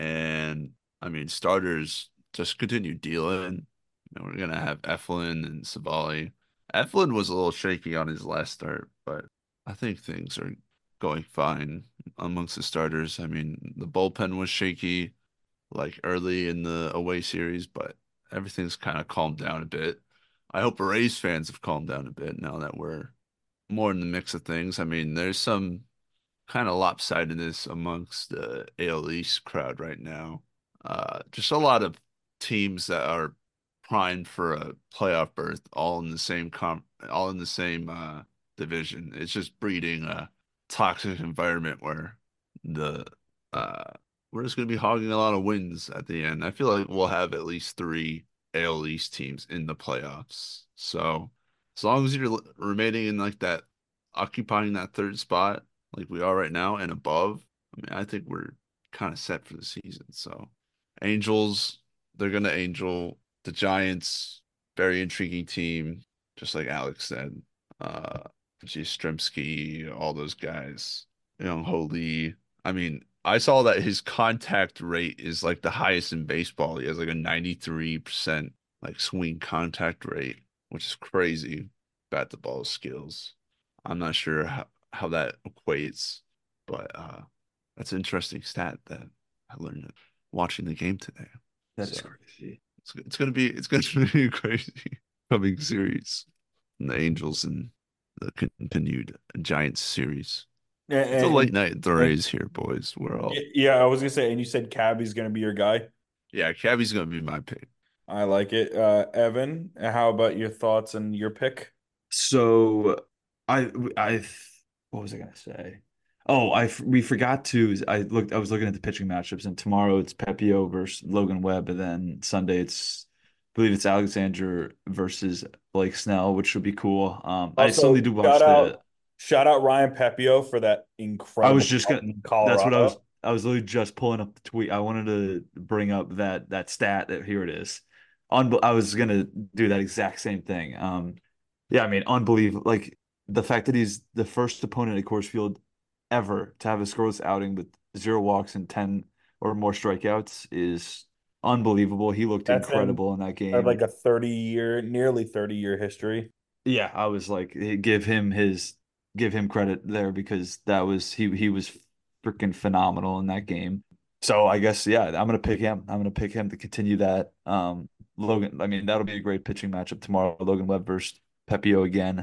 Speaker 3: and I mean starters just continue dealing. You know, we're gonna have Eflin and Savali. Eflin was a little shaky on his last start, but I think things are going fine amongst the starters. I mean, the bullpen was shaky like early in the away series, but everything's kind of calmed down a bit. I hope Rays fans have calmed down a bit now that we're more in the mix of things. I mean, there's some kind of lopsidedness amongst the A L East crowd right now. Uh, just a lot of teams that are primed for a playoff berth, all in the same comp, all in the same uh, division. It's just breeding a toxic environment where the uh, we're just going to be hogging a lot of wins at the end. I feel like we'll have at least three A L East teams in the playoffs. So as long as you're remaining in like that, occupying that third spot like we are right now and above, I mean, I think we're kind of set for the season. So Angels, they're gonna Angel the Giants. very intriguing team, just like Alex said. Uh, Jastrzemski, all those guys, you know, Holy. I mean, I saw that his contact rate is like the highest in baseball. He has like a ninety-three percent like swing contact rate, which is crazy. Bat the ball skills. I'm not sure how, how that equates, but uh, that's an interesting stat that I learned watching the game today.
Speaker 2: That is
Speaker 3: So
Speaker 2: crazy.
Speaker 3: it's it's gonna be it's gonna be a crazy coming series. And the Angels and the continued Giants series.
Speaker 1: And,
Speaker 3: It's a late
Speaker 1: and,
Speaker 3: night. The
Speaker 1: and
Speaker 3: Rays here, boys. We're all
Speaker 1: yeah, I was gonna say, and you said Cabby's gonna be your guy.
Speaker 3: yeah. Cabby's gonna be my pick.
Speaker 1: I like it. Uh, Evan, how about your thoughts and your pick?
Speaker 2: So I I what was I gonna say? Oh, I we forgot to. I looked. I was looking at the pitching matchups, and tomorrow it's Pepio versus Logan Webb, and then Sunday it's, I believe it's Alexander versus Blake Snell, which should be cool. Um, I still need
Speaker 1: Also,
Speaker 2: to watch
Speaker 1: shout
Speaker 2: the.
Speaker 1: out, shout out Ryan Pepio for that
Speaker 2: I was
Speaker 1: incredible
Speaker 2: just gonna.
Speaker 1: outing in
Speaker 2: That's what I was.
Speaker 1: Colorado.
Speaker 2: I was literally just pulling up the tweet. I wanted to bring up that that stat. That here it is. Unbe I was gonna do that exact same thing. Um, yeah, I mean, unbelievable. Like the fact that he's the first opponent at Coors Field ever to have a scoreless outing with zero walks and ten or more strikeouts is unbelievable. He looked
Speaker 1: That's in
Speaker 2: incredible in that
Speaker 1: uh,
Speaker 2: game.
Speaker 1: like a thirty year, nearly thirty year history.
Speaker 2: Yeah, I was like, hey, give him his, give him credit there because that was he he was freaking phenomenal in that game. So I guess yeah, I'm gonna pick him. I'm gonna pick him to continue that. Um, Logan, I mean, that'll be a great pitching matchup tomorrow. Logan Webb versus Pepio again.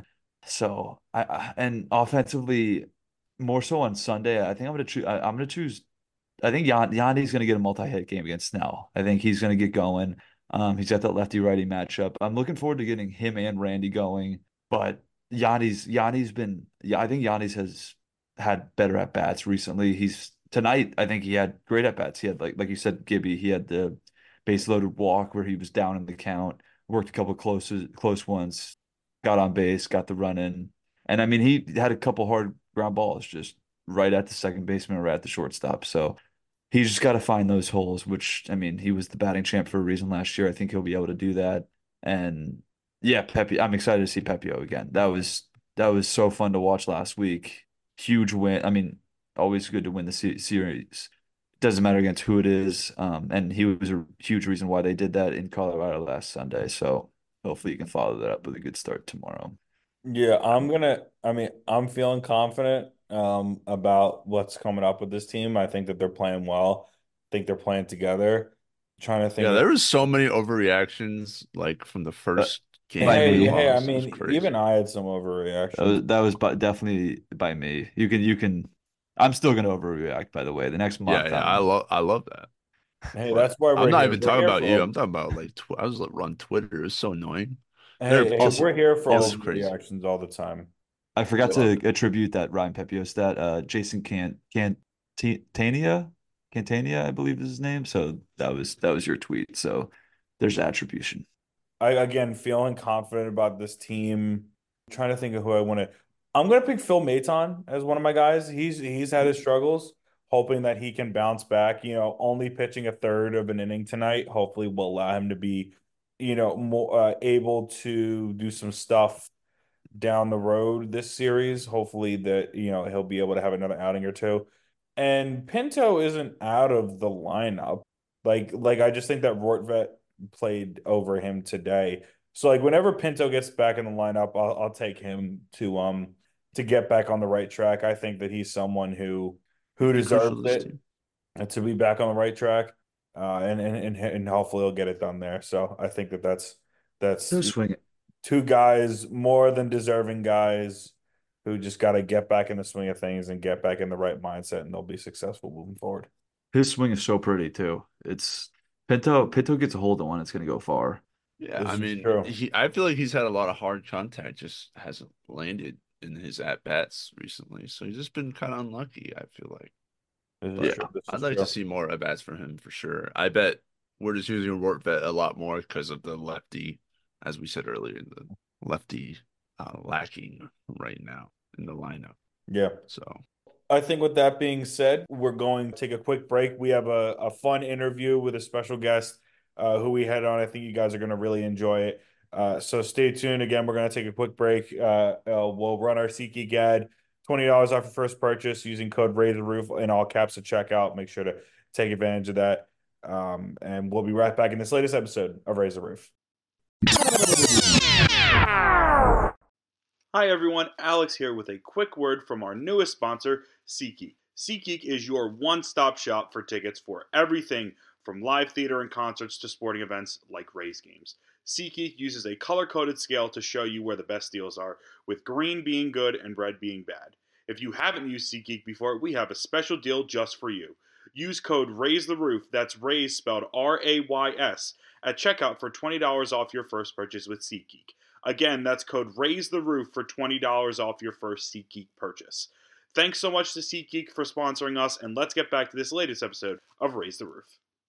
Speaker 2: So I, I and offensively, more so on Sunday, I think I'm gonna choose. I, I'm gonna choose. I think Yan, Yandy's gonna get a multi-hit game against Snell. I think he's gonna get going. Um, he's got that lefty-righty matchup. I'm looking forward to getting him and Randy going. But Yanni's Yanni's been yeah, I think Yanni's has had better at bats recently. He's tonight, I think he had great at bats. He had like like you said, Gibby, he had the base loaded walk where he was down in the count, worked a couple close close ones, got on base, got the run in. And I mean he had a couple hard ground balls just right at the second baseman or right at the shortstop. So he's just got to find those holes, which I mean, he was the batting champ for a reason last year. I think he'll be able to do that. And yeah, Pepe, I'm excited to see Pepio again. That was that was so fun to watch last week. Huge win. I mean, always good to win the se series. Doesn't matter against who it is. Um, and he was a huge reason why they did that in Colorado last Sunday. So hopefully you can follow that up with a good start tomorrow.
Speaker 1: Yeah, I'm gonna. I mean, I'm feeling confident um about what's coming up with this team. I think that they're playing well. I think they're playing together. Trying to think
Speaker 3: Yeah,
Speaker 1: of.
Speaker 3: there was so many overreactions like from the
Speaker 2: But
Speaker 3: first
Speaker 2: by
Speaker 3: game we
Speaker 1: Hey,
Speaker 2: me,
Speaker 1: hey, I
Speaker 3: lost. It was
Speaker 1: mean, even
Speaker 3: crazy.
Speaker 1: I had some
Speaker 2: that
Speaker 1: overreactions.
Speaker 2: was, that was by, definitely by me. You can you can. I'm still gonna overreact. By the way, the next
Speaker 3: Yeah,
Speaker 2: month
Speaker 3: yeah, I
Speaker 2: I'm
Speaker 3: love I love that.
Speaker 1: Hey, that's
Speaker 3: But
Speaker 1: why
Speaker 3: I'm
Speaker 1: we're
Speaker 3: not
Speaker 1: here.
Speaker 3: even
Speaker 1: We're
Speaker 3: talking
Speaker 1: here
Speaker 3: about
Speaker 1: for
Speaker 3: you.
Speaker 1: all.
Speaker 3: I'm talking about like tw I was on Twitter. It's so annoying. There are
Speaker 1: Hey, hey,
Speaker 2: also
Speaker 1: we're
Speaker 3: people.
Speaker 1: here for
Speaker 3: It
Speaker 1: all
Speaker 2: also
Speaker 3: was
Speaker 1: the
Speaker 3: crazy.
Speaker 1: reactions all the time.
Speaker 2: I
Speaker 3: I
Speaker 2: forgot to
Speaker 3: loved it.
Speaker 2: attribute that Ryan Pepio stat. Uh, Jason Can Can Cantania, Cantania, I believe is his name. So that was that was your tweet. So there's attribution.
Speaker 1: I again feeling confident about this team. Trying to think of who I want to. I'm gonna pick Phil Maton as one of my guys. He's he's had his struggles. Hoping that he can bounce back. You know, only pitching a third of an inning tonight. Hopefully, will allow him to be, you know, more uh, able to do some stuff down the road this series. Hopefully that, you know, he'll be able to have another outing or two. And Pinto isn't out of the lineup. Like like I just think that Rortvet played over him today. So like whenever Pinto gets back in the lineup, I'll I'll take him to um to get back on the right track. I think that he's someone who who
Speaker 3: Be crucial
Speaker 1: deserves
Speaker 3: to this
Speaker 1: it
Speaker 3: team.
Speaker 1: to be back on the right track. Uh, and, and and and hopefully he'll get it done there. So I think that that's that's
Speaker 2: No swing.
Speaker 1: two guys more than deserving guys who just got to get back in the swing of things and get back in the right mindset, and they'll be successful moving forward.
Speaker 2: His swing is so pretty too. It's Pinto. Pinto gets a hold of one. It's gonna go far.
Speaker 3: Yeah, I
Speaker 1: This is
Speaker 3: mean,
Speaker 1: true.
Speaker 3: he I feel like he's had a lot of hard contact, just hasn't landed in his at bats recently. So he's just been kind of unlucky, I feel like.
Speaker 1: This is
Speaker 3: But
Speaker 2: Yeah.
Speaker 1: true. This
Speaker 3: I'd
Speaker 1: is
Speaker 3: like to
Speaker 1: true.
Speaker 3: see more at bats from him for sure. I bet we're just using Rortvet a lot more because of the lefty, as we said earlier, the lefty uh, lacking right now in the lineup.
Speaker 1: Yeah.
Speaker 3: So
Speaker 1: I think with that being said, we're going to take a quick break. We have a, a fun interview with a special guest uh, who we had on. I think you guys are going to really enjoy it. Uh, so stay tuned. Again, we're going to take a quick break. Uh, uh, we'll run our SeatGeek ad. twenty dollars off your first purchase using code Raise the Roof in all caps at checkout. Make sure to take advantage of that. Um, and we'll be right back in this latest episode of Raise the Roof.
Speaker 4: Hi everyone, Alex here with a quick word from our newest sponsor, SeatGeek. SeatGeek is your one-stop shop for tickets for everything from live theater and concerts to sporting events like Rays games. SeatGeek uses a color-coded scale to show you where the best deals are, with green being good and red being bad. If you haven't used SeatGeek before, we have a special deal just for you. Use code RAISE-THE-ROOF, that's RAISE spelled R A Y S, at checkout for twenty dollars off your first purchase with SeatGeek. Again, that's code RAISE-THE-ROOF for twenty dollars off your first SeatGeek purchase. Thanks so much to SeatGeek for sponsoring us, and let's get back to this latest episode of Raise the Roof.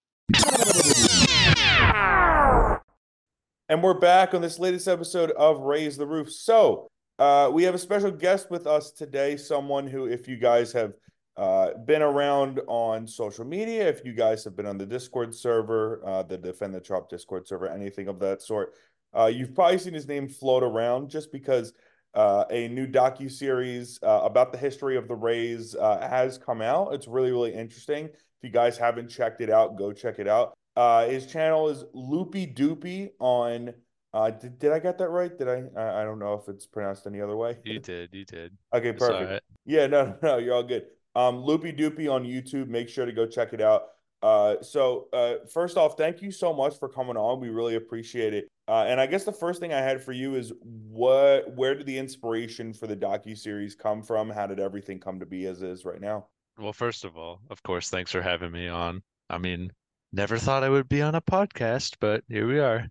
Speaker 1: And we're back on this latest episode of Raise the Roof. So uh, we have a special guest with us today, someone who, if you guys have uh, been around on social media, if you guys have been on the Discord server, uh, the Defend the Trop Discord server, anything of that sort, uh, you've probably seen his name float around just because uh, a new docuseries uh, about the history of the Rays uh, has come out. It's really, really interesting. If you guys haven't checked it out, go check it out. Uh, his channel is Loopy Doopy on. Uh, did, did I get that right? Did I? I? I don't know if it's pronounced any other way.
Speaker 5: You did. You did.
Speaker 1: Okay,
Speaker 5: It's
Speaker 1: perfect.
Speaker 5: alright.
Speaker 1: Yeah, no, no, no, you're all good. Um, Loopy Doopy on YouTube. Make sure to go check it out. Uh, so uh, first off, thank you so much for coming on. We really appreciate it. Uh, and I guess the first thing I had for you is what, where did the inspiration for the docuseries come from? How did everything come to be as is right now?
Speaker 5: Well, first of all, of course, thanks for having me on. I mean, never thought I would be on a podcast, but here we are.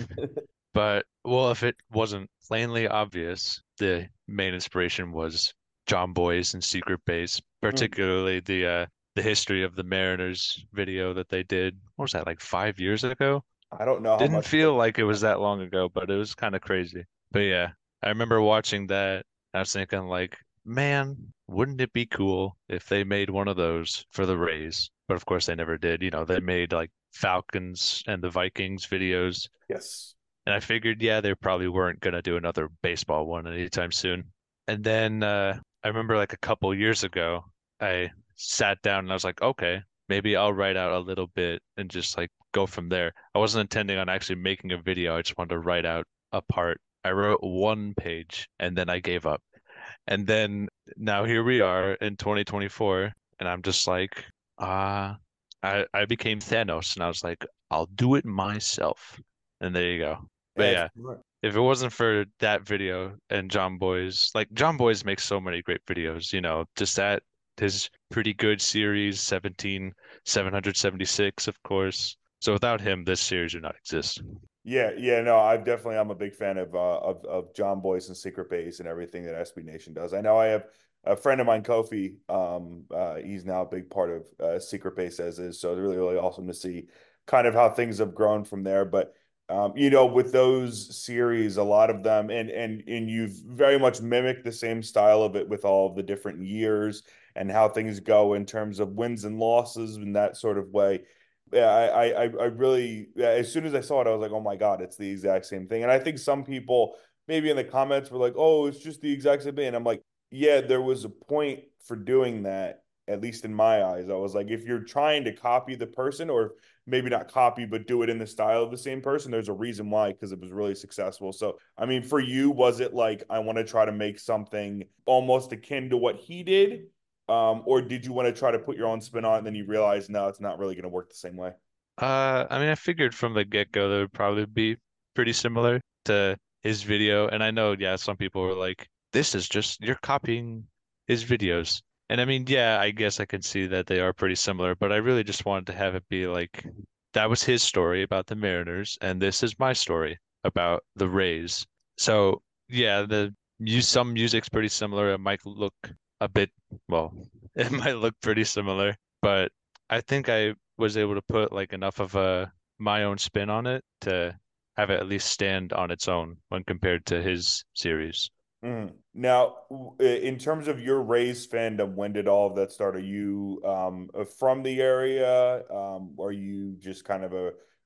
Speaker 5: But, well, if it wasn't plainly obvious, the main inspiration was John Boyce and Secret Base, particularly the uh, the history of the Mariners video that they did. What was that, like five years ago?
Speaker 1: I don't know how
Speaker 5: Didn't
Speaker 1: much.
Speaker 5: feel like it was that long ago, but it was kind of crazy. But yeah, I remember watching that. I was thinking like, man, wouldn't it be cool if they made one of those for the Rays? But of course they never did. You know, they made like Falcons and the Vikings videos.
Speaker 1: Yes.
Speaker 5: And I figured, yeah, they probably weren't gonna do another baseball one anytime soon. And then uh, I remember like a couple years ago, I sat down and I was like, okay, maybe I'll write out a little bit and just like go from there. I wasn't intending on actually making a video. I just wanted to write out a part. I wrote one page and then I gave up. And then now here we are in twenty twenty-four, and I'm just like, uh, I I became Thanos, and I was like, I'll do it myself. And there you go. But yeah, if it wasn't for that video and John Boy's, like John Boy's makes so many great videos, you know, just that his pretty good series, seventeen seven seventy-six, of course. So without him, this series would not exist.
Speaker 1: Yeah, yeah, no, I definitely I'm a big fan of uh, of of John Boyce and Secret Base and everything that S B Nation does. I know I have a friend of mine, Kofi. Um, uh, he's now a big part of uh, Secret Base as is. So it's really, really awesome to see kind of how things have grown from there. But um, you know, with those series, a lot of them, and and and you've very much mimicked the same style of it with all of the different years and how things go in terms of wins and losses in that sort of way. Yeah, I, I, I really, as soon as I saw it, I was like, oh my God, it's the exact same thing. And I think some people maybe in the comments were like, oh, it's just the exact same thing. And I'm like, yeah, there was a point for doing that, at least in my eyes. I was like, if you're trying to copy the person, or maybe not copy, but do it in the style of the same person, there's a reason why, because it was really successful. So, I mean, for you, was it like, I want to try to make something almost akin to what he did? Um, or did you want to try to put your own spin on it and then you realize, no, it's not really going to work the same way?
Speaker 5: Uh, I mean, I figured from the get-go that would probably be pretty similar to his video. And I know, yeah, some people were like, this is just, you're copying his videos. And I mean, yeah, I guess I can see that they are pretty similar, but I really just wanted to have it be like, that was his story about the Mariners, and this is my story about the Rays. So yeah, the use some music's pretty similar. It might look a bit, well, it might look pretty similar, but I think I was able to put like enough of a my own spin on it to have it at least stand on its own when compared to his series.
Speaker 1: Mm. Now, in terms of your Rays fandom, when did all of that start? Are you um, from the area? Um, are you just kind of a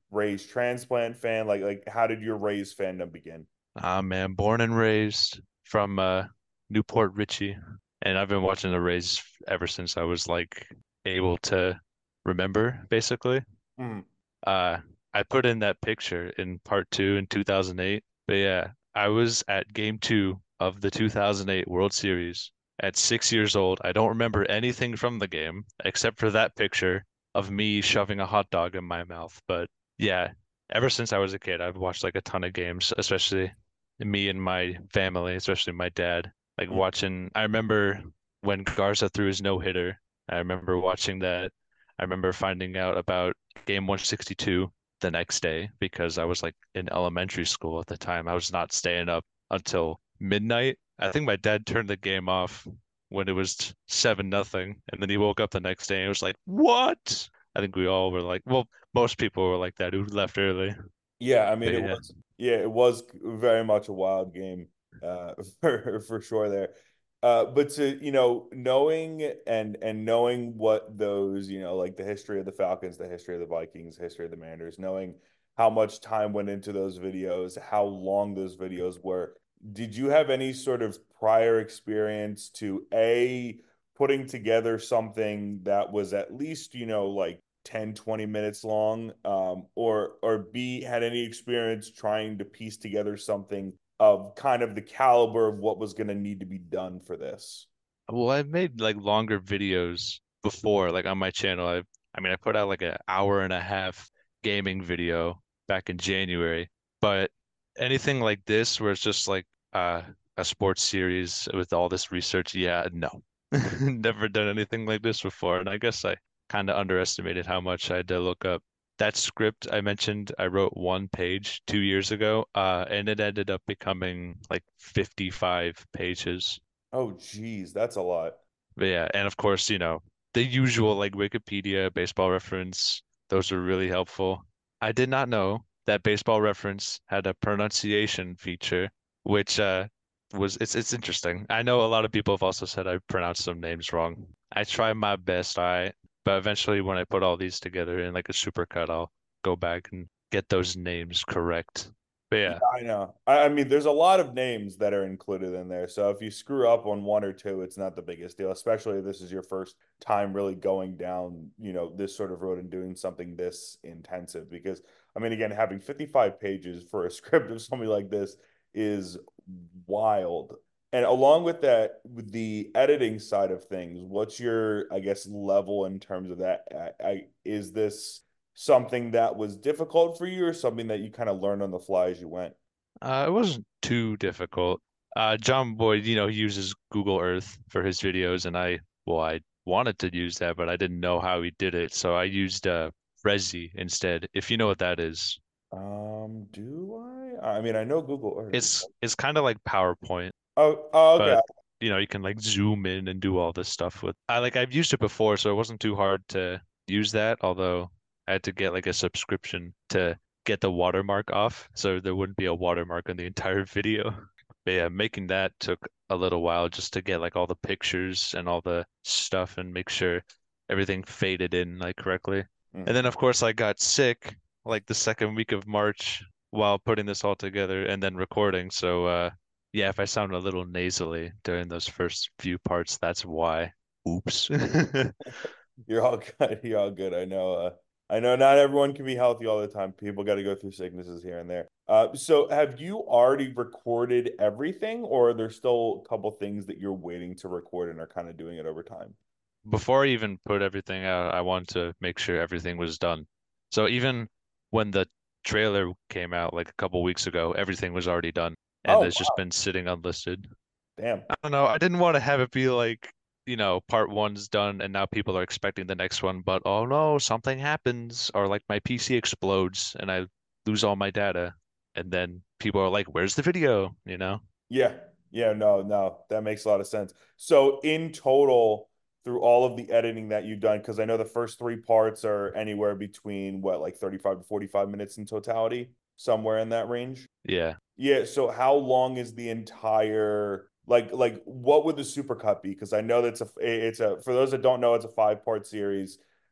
Speaker 1: Rays transplant fan? Like like how did your Rays fandom begin?
Speaker 5: Ah, man, born and raised from uh, Newport Richie, and I've been watching the Rays ever since I was like able to remember, basically.
Speaker 1: Mm.
Speaker 5: Uh, I put in that picture in part two in two thousand eight. But yeah, I was at game two of the two thousand eight World Series at six years old. I don't remember anything from the game except for that picture of me shoving a hot dog in my mouth. But yeah, ever since I was a kid, I've watched like a ton of games, especially me and my family, especially my dad. Like
Speaker 1: Mm.
Speaker 5: watching, I remember when Garza threw his no hitter. I remember watching that. I remember finding out about game one sixty-two the next day because I was like in elementary school at the time. I was not staying up until midnight. I think my dad turned the game off when it was seven nothing, and then he woke up the next day and was like, "What?" I think we all were like, well, most people were like that who left early.
Speaker 1: Yeah, I mean
Speaker 5: But
Speaker 1: it
Speaker 5: yeah,
Speaker 1: was yeah, it was very much a wild game uh for for sure there. Uh but to, you know, knowing and and knowing what those, you know, like the history of the Falcons, the history of the Vikings, history of the Mariners, knowing how much time went into those videos, how long those videos were, did you have any sort of prior experience to A, putting together something that was at least, you know, like ten twenty minutes long, um, or or B, had any experience trying to piece together something of kind of the caliber of what was going to need to be done for this?
Speaker 5: well, I've made like longer videos before, like on my channel. I, I mean, I put out like an hour and a half gaming video back in January, but anything like this where it's just like uh, a sports series with all this research, yeah, no, never done anything like this before, and I guess I kind of underestimated how much I had to look up. That script I mentioned, I wrote one page two years ago, uh, and it ended up becoming like fifty-five pages.
Speaker 1: Oh, geez, that's a lot.
Speaker 5: But yeah, and of course, you know, the usual like Wikipedia, baseball reference, those are really helpful. I did not know that baseball reference had a pronunciation feature, which uh was it's it's interesting. I know a lot of people have also said I pronounced some names wrong. I try my best, I but eventually when I put all these together in like a supercut, I'll go back and get those names correct. But
Speaker 1: Yeah,
Speaker 5: yeah,
Speaker 1: I know. I, I mean, there's a lot of names that are included in there. So if you screw up on one or two, it's not the biggest deal, especially if this is your first time really going down, you know, this sort of road and doing something this intensive. Because, I mean, again, having fifty-five pages for a script of something like this is wild. And along with that, with the editing side of things, what's your, I guess, level in terms of that? I, I is this something that was difficult for you or something that you kind of learned on the fly as you went?
Speaker 5: uh, it wasn't too difficult. Uh, John Boyd, you know, he uses Google Earth for his videos, and I, well, I wanted to use that, but I didn't know how he did it, so I used uh, Prezi instead. If you know what that is,
Speaker 1: Um, do I? I mean, I know Google Earth.
Speaker 5: it's it's kind of like PowerPoint,
Speaker 1: Oh, oh, okay.
Speaker 5: but you know, you can like zoom in and do all this stuff with. I like I've used it before, so it wasn't too hard to use that. Although I had to get like a subscription to get the watermark off, so there wouldn't be a watermark on the entire video. But yeah, making that took a little while just to get like all the pictures and all the stuff and make sure everything faded in like correctly. And
Speaker 1: Mhm.
Speaker 5: then of course I got sick like the second week of March while putting this all together and then recording. So uh yeah, if I sound a little nasally during those first few parts, that's why. Oops.
Speaker 1: You're all good. You're all good. I know. Uh, I know not everyone can be healthy all the time. People got to go through sicknesses here and there. Uh, so have you already recorded everything, or are there still a couple things that you're waiting to record and are kind of doing it over time?
Speaker 5: Before I even put everything out, I wanted to make sure everything was done. So even when the trailer came out like a couple weeks ago, everything was already done and
Speaker 1: Oh,
Speaker 5: it's just been sitting unlisted.
Speaker 1: damn.
Speaker 5: I don't know. I didn't want to have it be like, you know, part one's done and now people are expecting the next one, but oh no, something happens or like my P C explodes and I lose all my data. And then people are like, where's the video? You know?
Speaker 1: Yeah. Yeah, no, no, that makes a lot of sense. So in total, through all of the editing that you've done, because I know the first three parts are anywhere between what, like thirty-five to forty-five minutes in totality, somewhere in that range.
Speaker 5: Yeah.
Speaker 1: Yeah, so how long is the entire like like what would the supercut be? Because I know that's a it's a for those that don't know, it's a five part series.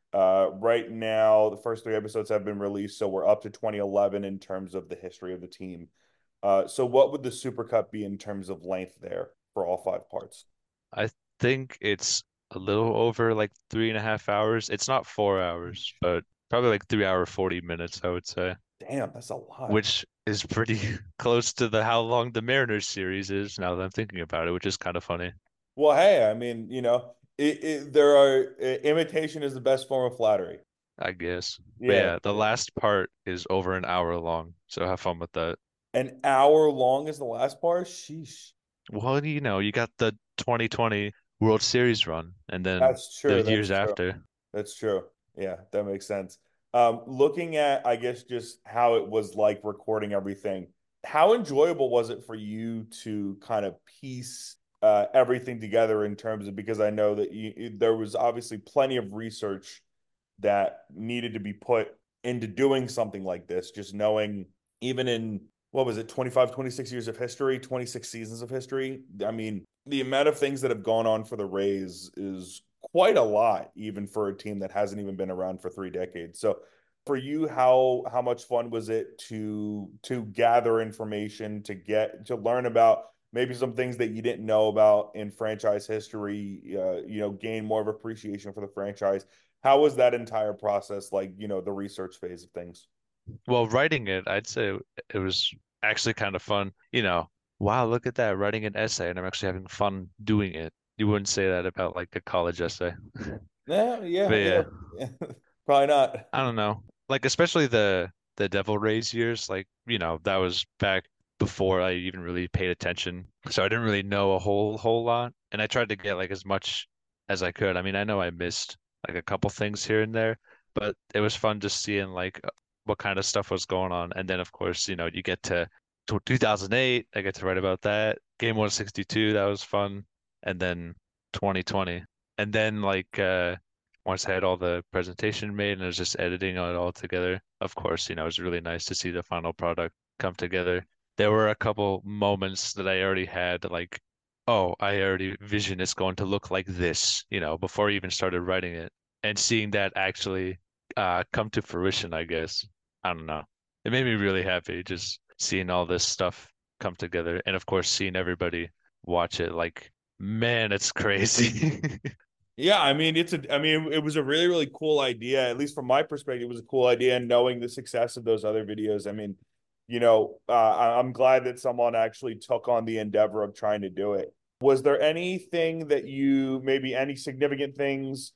Speaker 1: Uh, right now, the first three episodes have been released, so we're up to twenty eleven in terms of the history of the team. Uh, so what would the Supercut be in terms of length there for all five parts?
Speaker 5: I think it's a little over like three and a half hours. It's not four hours, but probably like three hour forty minutes, I would say,
Speaker 1: Damn, that's a lot.
Speaker 5: which is pretty close to the how long the Mariners series is now that I'm thinking about it, which is kind of funny.
Speaker 1: Well, hey, I mean, you know, it, it, there are i- imitation is the best form of flattery.
Speaker 5: I guess. But
Speaker 1: Yeah,
Speaker 5: yeah, the last part is over an hour long, so have fun with that.
Speaker 1: an hour long is the last part. Sheesh.
Speaker 5: Well, you know, you got the twenty twenty World Series run and then
Speaker 1: That's
Speaker 5: the
Speaker 1: true.
Speaker 5: years
Speaker 1: That's true.
Speaker 5: after.
Speaker 1: That's true. Yeah, that makes sense. Um, looking at, I guess, just how it was like recording everything, how enjoyable was it for you to kind of piece uh, everything together in terms of, because I know that you, there was obviously plenty of research that needed to be put into doing something like this, just knowing even in, what was it, twenty five, twenty six years of history, twenty-six seasons of history. I mean, the amount of things that have gone on for the Rays is quite a lot, even for a team that hasn't even been around for three decades. So for you, how how much fun was it to to gather information, to get to learn about maybe some things that you didn't know about in franchise history, uh, you know, gain more of appreciation for the franchise? How was that entire process, like, you know, the research phase of things?
Speaker 5: Well, writing it, I'd say it was actually kind of fun. You know, wow, look at that, writing an essay, and I'm actually having fun doing it. You wouldn't say that about like a college essay.
Speaker 1: Yeah,
Speaker 5: But
Speaker 1: yeah, yeah.
Speaker 5: yeah,
Speaker 1: Yeah. Probably not.
Speaker 5: I don't know. Like especially the the Devil Rays years, like, you know, that was back before I even really paid attention. So I didn't really know a whole whole lot. And I tried to get like as much as I could. I mean, I know I missed like a couple things here and there, but it was fun just seeing like uh, what kind of stuff was going on. And then of course, you know, you get to to two thousand eight, I get to write about that. Game one sixty-two, that was fun. And then twenty twenty. And then like uh once I had all the presentation made and I was just editing it all together, of course, you know, it was really nice to see the final product come together. There were a couple moments that I already had, like, oh, I already vision it's going to look like this, you know, before I even started writing it. And seeing that actually uh, come to fruition, I guess. I don't know. It made me really happy just seeing all this stuff come together. And of course, seeing everybody watch it, like, man, it's crazy.
Speaker 1: Yeah, I mean, it's a, I mean, it was a really, really cool idea. At least from my perspective, it was a cool idea. And knowing the success of those other videos, I mean, you know, uh, I- I'm glad that someone actually took on the endeavor of trying to do it. Was there anything that you, maybe any significant things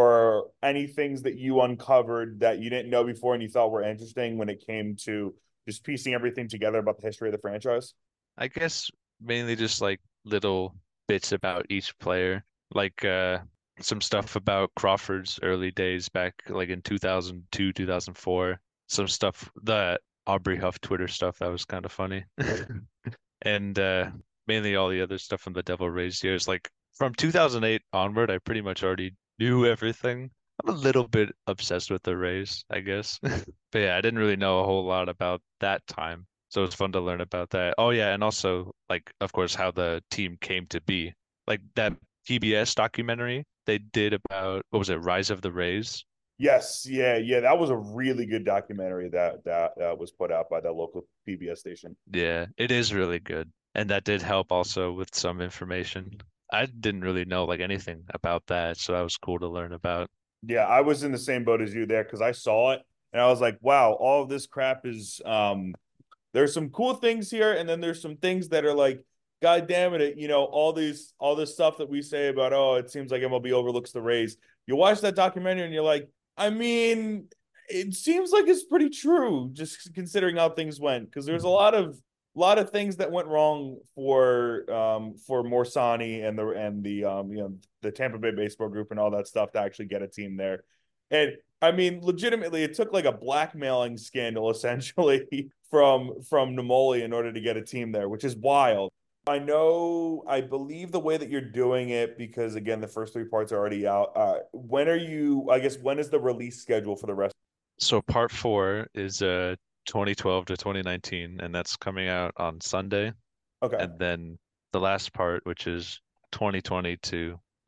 Speaker 1: or any things that you uncovered that you didn't know before and you thought were interesting when it came to just piecing everything together about the history of the franchise?
Speaker 5: I guess mainly just like little bits about each player, like uh some stuff about Crawford's early days back like in two thousand two, two thousand four, some stuff the Aubrey Huff Twitter stuff that was kind of funny. And uh mainly all the other stuff from the Devil Rays years. Like from two thousand eight onward, I pretty much already knew everything. I'm a little bit obsessed with the Rays, I guess. But yeah, I didn't really know a whole lot about that time. So it's fun to learn about that. Oh yeah, and also like of course how the team came to be. Like that P B S documentary they did about what was it, Rise of the Rays?
Speaker 1: Yes, yeah, yeah. That was a really good documentary that that uh, was put out by that local P B S station.
Speaker 5: Yeah, it is really good. And that did help also with some information. I didn't really know like anything about that, so that was cool to learn about.
Speaker 1: Yeah, I was in the same boat as you there because I saw it and I was like, wow, all of this crap is um there's some cool things here, and then there's some things that are like, God damn it, you know, all these all this stuff that we say about, oh, it seems like M L B overlooks the Rays. You watch that documentary and you're like, I mean, it seems like it's pretty true, just considering how things went. Because there's a lot of a lot of things that went wrong for um for Morsani and the and the um you know the Tampa Bay baseball group and all that stuff to actually get a team there. And I mean, legitimately, it took like a blackmailing scandal essentially from from Namoli in order to get a team there, which is wild. I know, I believe the way that you're doing it, because again, the first three parts are already out. Uh, when are you, I guess, when is the release schedule for the rest?
Speaker 5: So part four is uh twenty twelve to twenty nineteen, and that's coming out on Sunday.
Speaker 1: Okay.
Speaker 5: And then the last part, which is twenty twenty to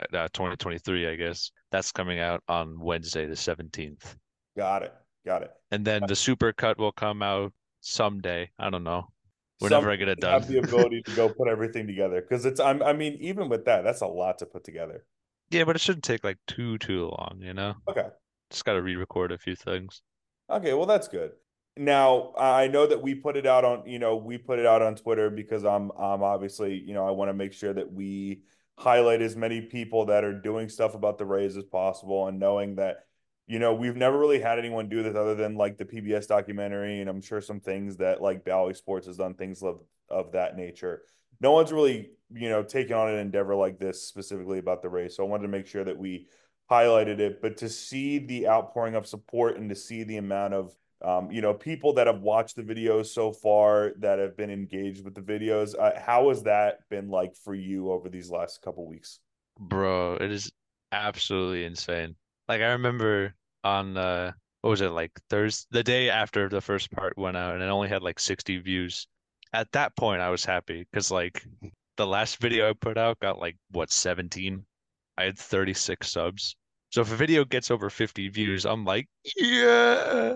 Speaker 5: uh, twenty twenty-three, I guess. That's coming out on Wednesday, the seventeenth.
Speaker 1: Got it. Got it.
Speaker 5: And then the super cut will come out someday. I don't know.
Speaker 1: Some
Speaker 5: Whenever I get it
Speaker 1: have the
Speaker 5: done.
Speaker 1: ability to go put everything together because it's. I'm, I mean, even with that, that's a lot to put together.
Speaker 5: Yeah, but it shouldn't take like too, too long, you know?
Speaker 1: Okay.
Speaker 5: Just got to re-record a few things.
Speaker 1: Okay, well that's good. Now I know that we put it out on, you know, we put it out on Twitter because I'm, I'm obviously, you know, I want to make sure that we highlight as many people that are doing stuff about the Rays as possible, and knowing that, you know, we've never really had anyone do this other than like the P B S documentary, and I'm sure some things that like Bally Sports has done things of of that nature. No one's really, you know, taken on an endeavor like this specifically about the Rays, so I wanted to make sure that we highlighted it. But to see the outpouring of support and to see the amount of um, you know, people that have watched the videos so far, that have been engaged with the videos. Uh, how has that been like for you over these last couple weeks?
Speaker 5: Bro, it is absolutely insane. Like I remember on uh what was it, like Thursday, the day after the first part went out and it only had like sixty views. At that point I was happy because like the last video I put out got like what, seventeen? I had thirty-six subs. So if a video gets over fifty views, I'm like, yeah.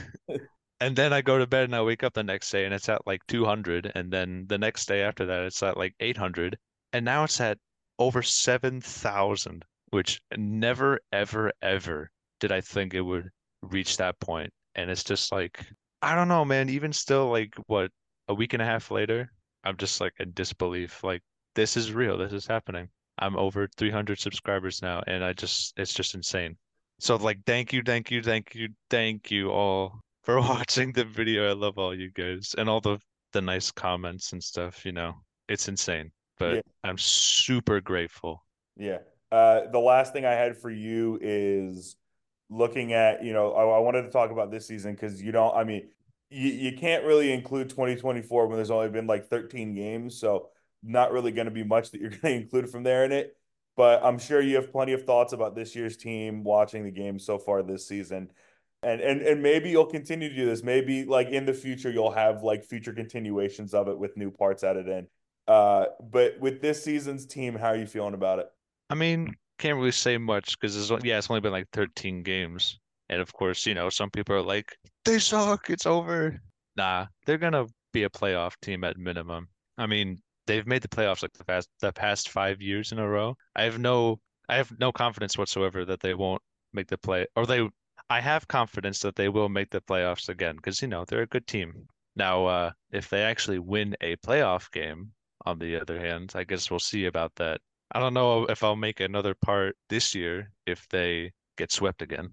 Speaker 5: And then I go to bed and I wake up the next day and it's at like two hundred. And then the next day after that, it's at like eight hundred. And now it's at over seven thousand, which never, ever, ever did I think it would reach that point. And it's just like, I don't know, man. Even still, like, what, a week and a half later, I'm just like in disbelief. Like, this is real. This is happening. I'm over three hundred subscribers now, and I just, it's just insane. So, like, thank you, thank you, thank you, thank you all for watching the video. I love all you guys and all the the nice comments and stuff, you know. It's insane, but
Speaker 1: Yeah.
Speaker 5: I'm super grateful.
Speaker 1: Yeah. Uh, the last thing I had for you is looking at, you know, I, I wanted to talk about this season because you don't, I mean, you, you can't really include twenty twenty-four when there's only been like thirteen games. So not really going to be much that you're going to include from there in it. But I'm sure you have plenty of thoughts about this year's team watching the games so far this season. And, and and maybe you'll continue to do this. Maybe like in the future you'll have like future continuations of it with new parts added in. Uh, but with this season's team, how are you feeling about it?
Speaker 5: I mean, can't really say much because it's, on- yeah, it's only been like thirteen games. And of course, you know, some people are like, they suck, it's over. Nah, they're gonna be a playoff team at minimum. I mean, they've made the playoffs like the past the past five years in a row. I have no I have no confidence whatsoever that they won't make the play, or they I have confidence that they will make the playoffs again because, you know, they're a good team. Now, uh, if they actually win a playoff game, on the other hand, I guess we'll see about that. I don't know if I'll make another part this year if they get swept again.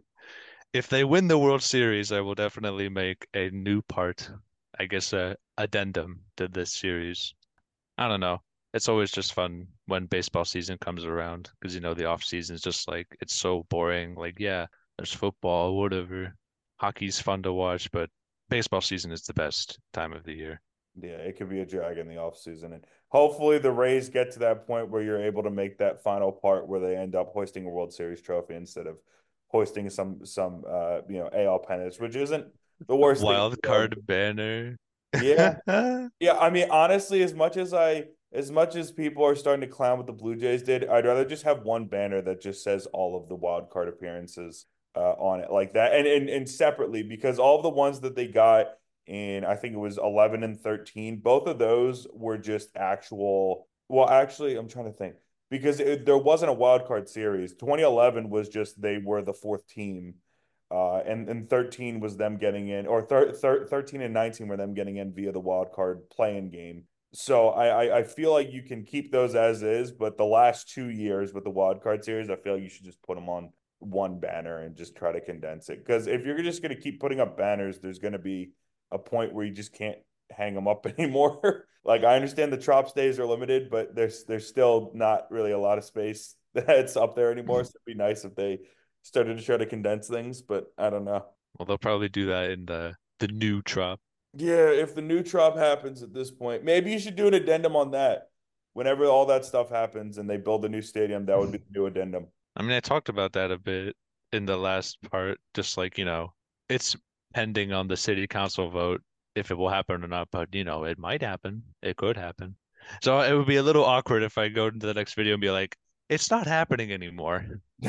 Speaker 5: If they win the World Series, I will definitely make a new part, I guess a addendum to this series. I don't know. It's always just fun when baseball season comes around because, you know, the off season is just like it's so boring. Like, yeah, there's football, whatever. Hockey's fun to watch, but baseball season is the best time of the year.
Speaker 1: Yeah, it could be a drag in the offseason. And hopefully the Rays get to that point where you're able to make that final part where they end up hoisting a World Series trophy instead of hoisting some some uh you know A L pennants, which isn't the worst thing in
Speaker 5: Wild
Speaker 1: the world.
Speaker 5: card banner.
Speaker 1: Yeah. Yeah, I mean, honestly, as much as I as much as people are starting to clown what the Blue Jays did, I'd rather just have one banner that just says all of the wild card appearances uh, on it like that, and, and and separately, because all of the ones that they got in, I think it was eleven and thirteen, both of those were just actual. Well, actually, I'm trying to think because it, there wasn't a wild card series. twenty eleven was just they were the fourth team. Uh, and and thirteen was them getting in, or thir thir thirteen and nineteen were them getting in via the wild card playing game. So I, I I feel like you can keep those as is, but the last two years with the wild card series, I feel like you should just put them on one banner and just try to condense it. Because if you're just going to keep putting up banners, there's going to be a point where you just can't hang them up anymore. Like I understand the Trop days are limited, but there's there's still not really a lot of space that's up there anymore. So it'd be nice if they started to try to condense things, but I don't know.
Speaker 5: Well, they'll probably do that in the the new Trop.
Speaker 1: Yeah, if the new Trop happens at this point, maybe you should do an addendum on that. Whenever all that stuff happens and they build a new stadium, that would be the new addendum.
Speaker 5: I mean, I talked about that a bit in the last part, just like, you know, it's pending on the city council vote if it will happen or not, but, you know, it might happen. It could happen. So it would be a little awkward if I go into the next video and be like, It's not happening anymore.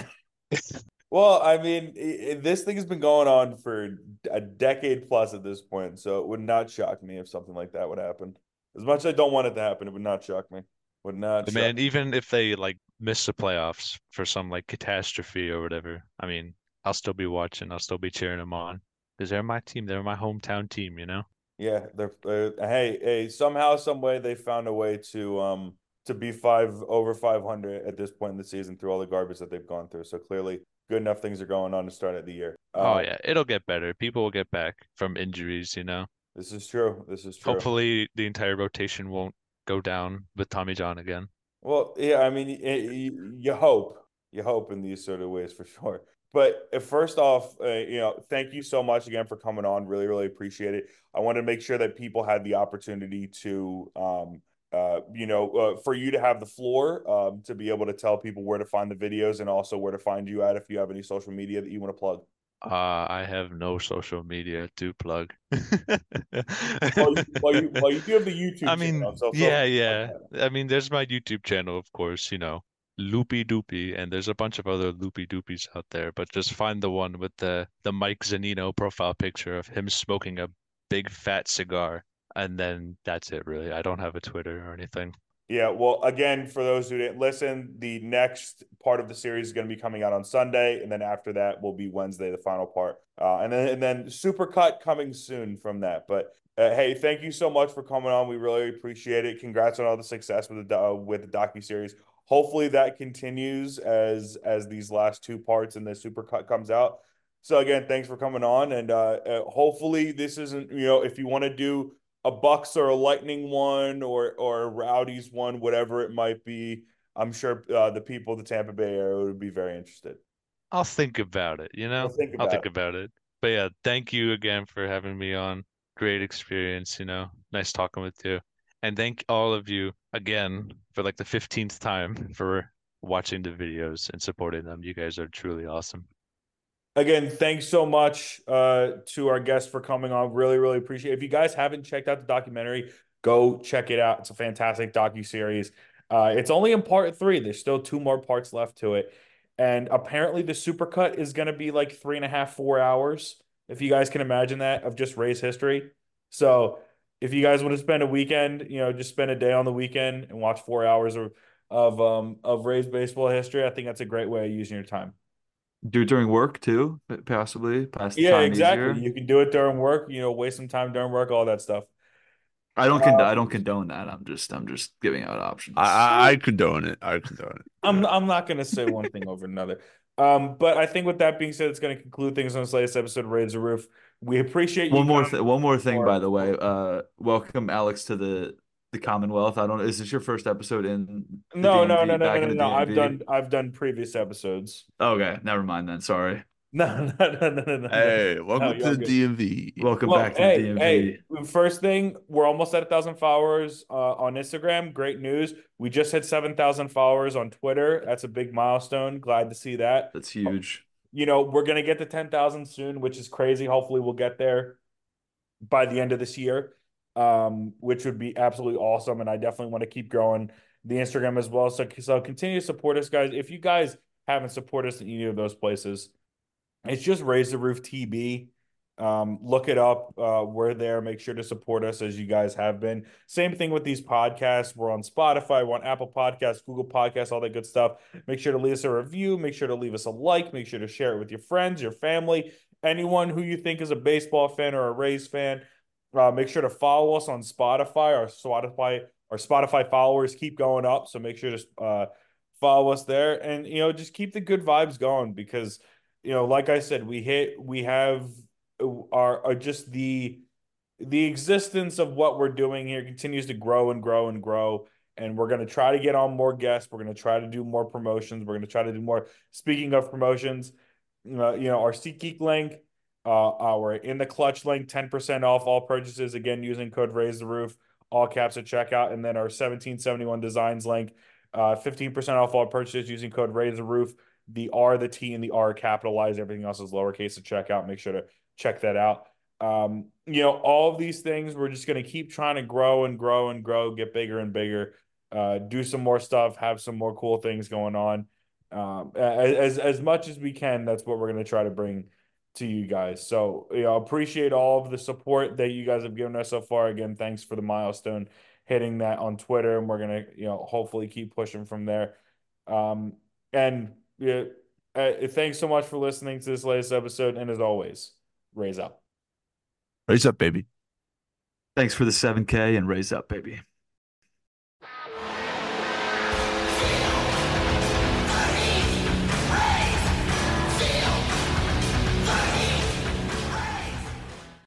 Speaker 1: Well, I mean, i- i- this thing has been going on for a decade plus at this point, so it would not shock me if something like that would happen. As much as I don't want it to happen, it would not shock me. Would not
Speaker 5: But
Speaker 1: shock.
Speaker 5: man, even if they like miss the playoffs for some like catastrophe or whatever, I mean, I'll still be watching. I'll still be cheering them on because they're my team. They're my hometown team, you know?
Speaker 1: Yeah, they're, uh, hey, hey, somehow, some way, they found a way to um to be five over five hundred at this point in the season through all the garbage that they've gone through. So clearly, good enough things are going on to start at the year.
Speaker 5: Oh
Speaker 1: Uh,
Speaker 5: yeah, it'll get better. People will get back from injuries, you know?
Speaker 1: this is true. This is true.
Speaker 5: Hopefully the entire rotation won't go down with Tommy John again.
Speaker 1: Well, yeah, I mean, you, you hope, you hope in these sort of ways for sure. But uh, first off, uh, you know, thank you so much again for coming on. Really, really appreciate it. I want to make sure that people had the opportunity to, um, uh, you know, uh, for you to have the floor, um, to be able to tell people where to find the videos and also where to find you at if you have any social media that you want to plug.
Speaker 5: Uh, I have no social media to plug.
Speaker 1: Well, you, well, you, well, you do have the
Speaker 5: I
Speaker 1: YouTube
Speaker 5: mean,
Speaker 1: channel, so feel
Speaker 5: yeah,
Speaker 1: free to plug
Speaker 5: yeah.
Speaker 1: that.
Speaker 5: I mean, there's my YouTube channel, of course, you know, Loopy Doopy, and there's a bunch of other Loopy Doopies out there, but just find the one with the the Mike Zanino profile picture of him smoking a big fat cigar, and then that's it, really. I don't have a Twitter or anything.
Speaker 1: Yeah, well, again, for those who didn't listen, the next part of the series is going to be coming out on Sunday, and then after that will be Wednesday, the final part, uh, and then and then Supercut coming soon from that. But uh, hey, thank you so much for coming on. We really appreciate it. Congrats on all the success with the uh, with the docu series. Hopefully that continues as as these last two parts and the Supercut comes out. So again, thanks for coming on, and uh, uh, hopefully this isn't, you know, if you want to do a Bucks or a Lightning one or or a Rowdies one, whatever it might be. I'm sure uh, the people of the Tampa Bay area would be very interested.
Speaker 5: I'll think about it, you
Speaker 1: Well,
Speaker 5: know?
Speaker 1: think
Speaker 5: I'll
Speaker 1: about
Speaker 5: think
Speaker 1: it.
Speaker 5: about it. But yeah, thank you again for having me on. Great experience, you know. Nice talking with you. And thank all of you again for like the fifteenth time for watching the videos and supporting them. You guys are truly awesome.
Speaker 1: Again, thanks so much uh, to our guests for coming on. Really, really appreciate it. If you guys haven't checked out the documentary, go check it out. It's a fantastic docu-series. Uh, it's only in part three. There's still two more parts left to it. And apparently the supercut is going to be like three and a half, four hours, if you guys can imagine that, of just Rays history. So if you guys want to spend a weekend, you know, just spend a day on the weekend and watch four hours of of um of Rays baseball history, I think that's a great way of using your time.
Speaker 2: Do it during work too, possibly pass the
Speaker 1: Yeah,
Speaker 2: time
Speaker 1: exactly.
Speaker 2: easier.
Speaker 1: You can do it during work, you know, waste some time during work, all that stuff.
Speaker 2: I don't con I
Speaker 1: Um,
Speaker 2: don't condone that. I'm just I'm just giving out options.
Speaker 3: I, I I condone it. I condone it.
Speaker 1: I'm
Speaker 3: Yeah.
Speaker 1: I'm not gonna say one thing over another. Um, but I think with that being said, it's gonna conclude things on this latest episode of Raise the Roof. We appreciate you
Speaker 2: One more
Speaker 1: coming
Speaker 2: thing. One more thing, by
Speaker 1: for
Speaker 2: the way. Uh, welcome Alex to the the Commonwealth. I don't know. Is this your first episode in the
Speaker 1: no, no, no,
Speaker 2: D M V?
Speaker 1: no, no,
Speaker 2: Back
Speaker 1: no,
Speaker 2: in the
Speaker 1: no. I've
Speaker 2: D M V?
Speaker 1: done I've done previous episodes.
Speaker 2: Okay, never mind then. Sorry.
Speaker 1: No, no, no, no, no, no, no.
Speaker 3: Hey,
Speaker 1: No,
Speaker 3: welcome to
Speaker 1: you're
Speaker 3: the
Speaker 1: good.
Speaker 3: D M V.
Speaker 2: Welcome
Speaker 1: Well,
Speaker 2: back to the
Speaker 1: hey, hey,
Speaker 2: D M V.
Speaker 1: first thing, we're almost at a thousand followers uh, on Instagram. Great news. We just hit seven thousand followers on Twitter. That's a big milestone. Glad to see that.
Speaker 2: That's huge.
Speaker 1: You know, we're gonna get to ten thousand soon, which is crazy. Hopefully, we'll get there by the end of this year, um, which would be absolutely awesome. And I definitely want to keep growing the Instagram as well. So, so continue to support us, guys. If you guys haven't supported us in any of those places, it's just Raise the Roof T B. Um, look it up. Uh, we're there. Make sure to support us as you guys have been. Same thing with these podcasts. We're on Spotify, we're on Apple Podcasts, Google Podcasts, all that good stuff. Make sure to leave us a review. Make sure to leave us a like. Make sure to share it with your friends, your family, anyone who you think is a baseball fan or a Rays fan. Uh, make sure to follow us on Spotify. Our Spotify, our Spotify followers keep going up, so make sure to uh, follow us there, and you know, just keep the good vibes going because you know, like I said, we hit, we have are, are just the the existence of what we're doing here continues to grow and grow and grow. And we're going to try to get on more guests. We're going to try to do more promotions. We're going to try to do more. Speaking of promotions, uh, you know, our SeatGeek link, uh, our In the Clutch link, ten percent off all purchases, again, using code Raise the Roof, all caps at checkout. And then our seventeen seventy-one Designs link, uh, fifteen percent off all purchases using code Raise the Roof. The R, the T, and the R capitalized. Everything else is lowercase at checkout. Make sure to check that out. Um, you know, all of these things, we're just going to keep trying to grow and grow and grow, get bigger and bigger. uh, do some more stuff, have some more cool things going on. Um, as as much as we can, that's what we're going to try to bring to you guys. So, you know, appreciate all of the support that you guys have given us so far. Again, thanks for the milestone hitting that on Twitter, and we're gonna, you know, hopefully keep pushing from there. Um, and yeah, uh, thanks so much for listening to this latest episode. And as always, raise up.
Speaker 3: Raise up, baby.
Speaker 2: Thanks for the seven K and raise up, baby.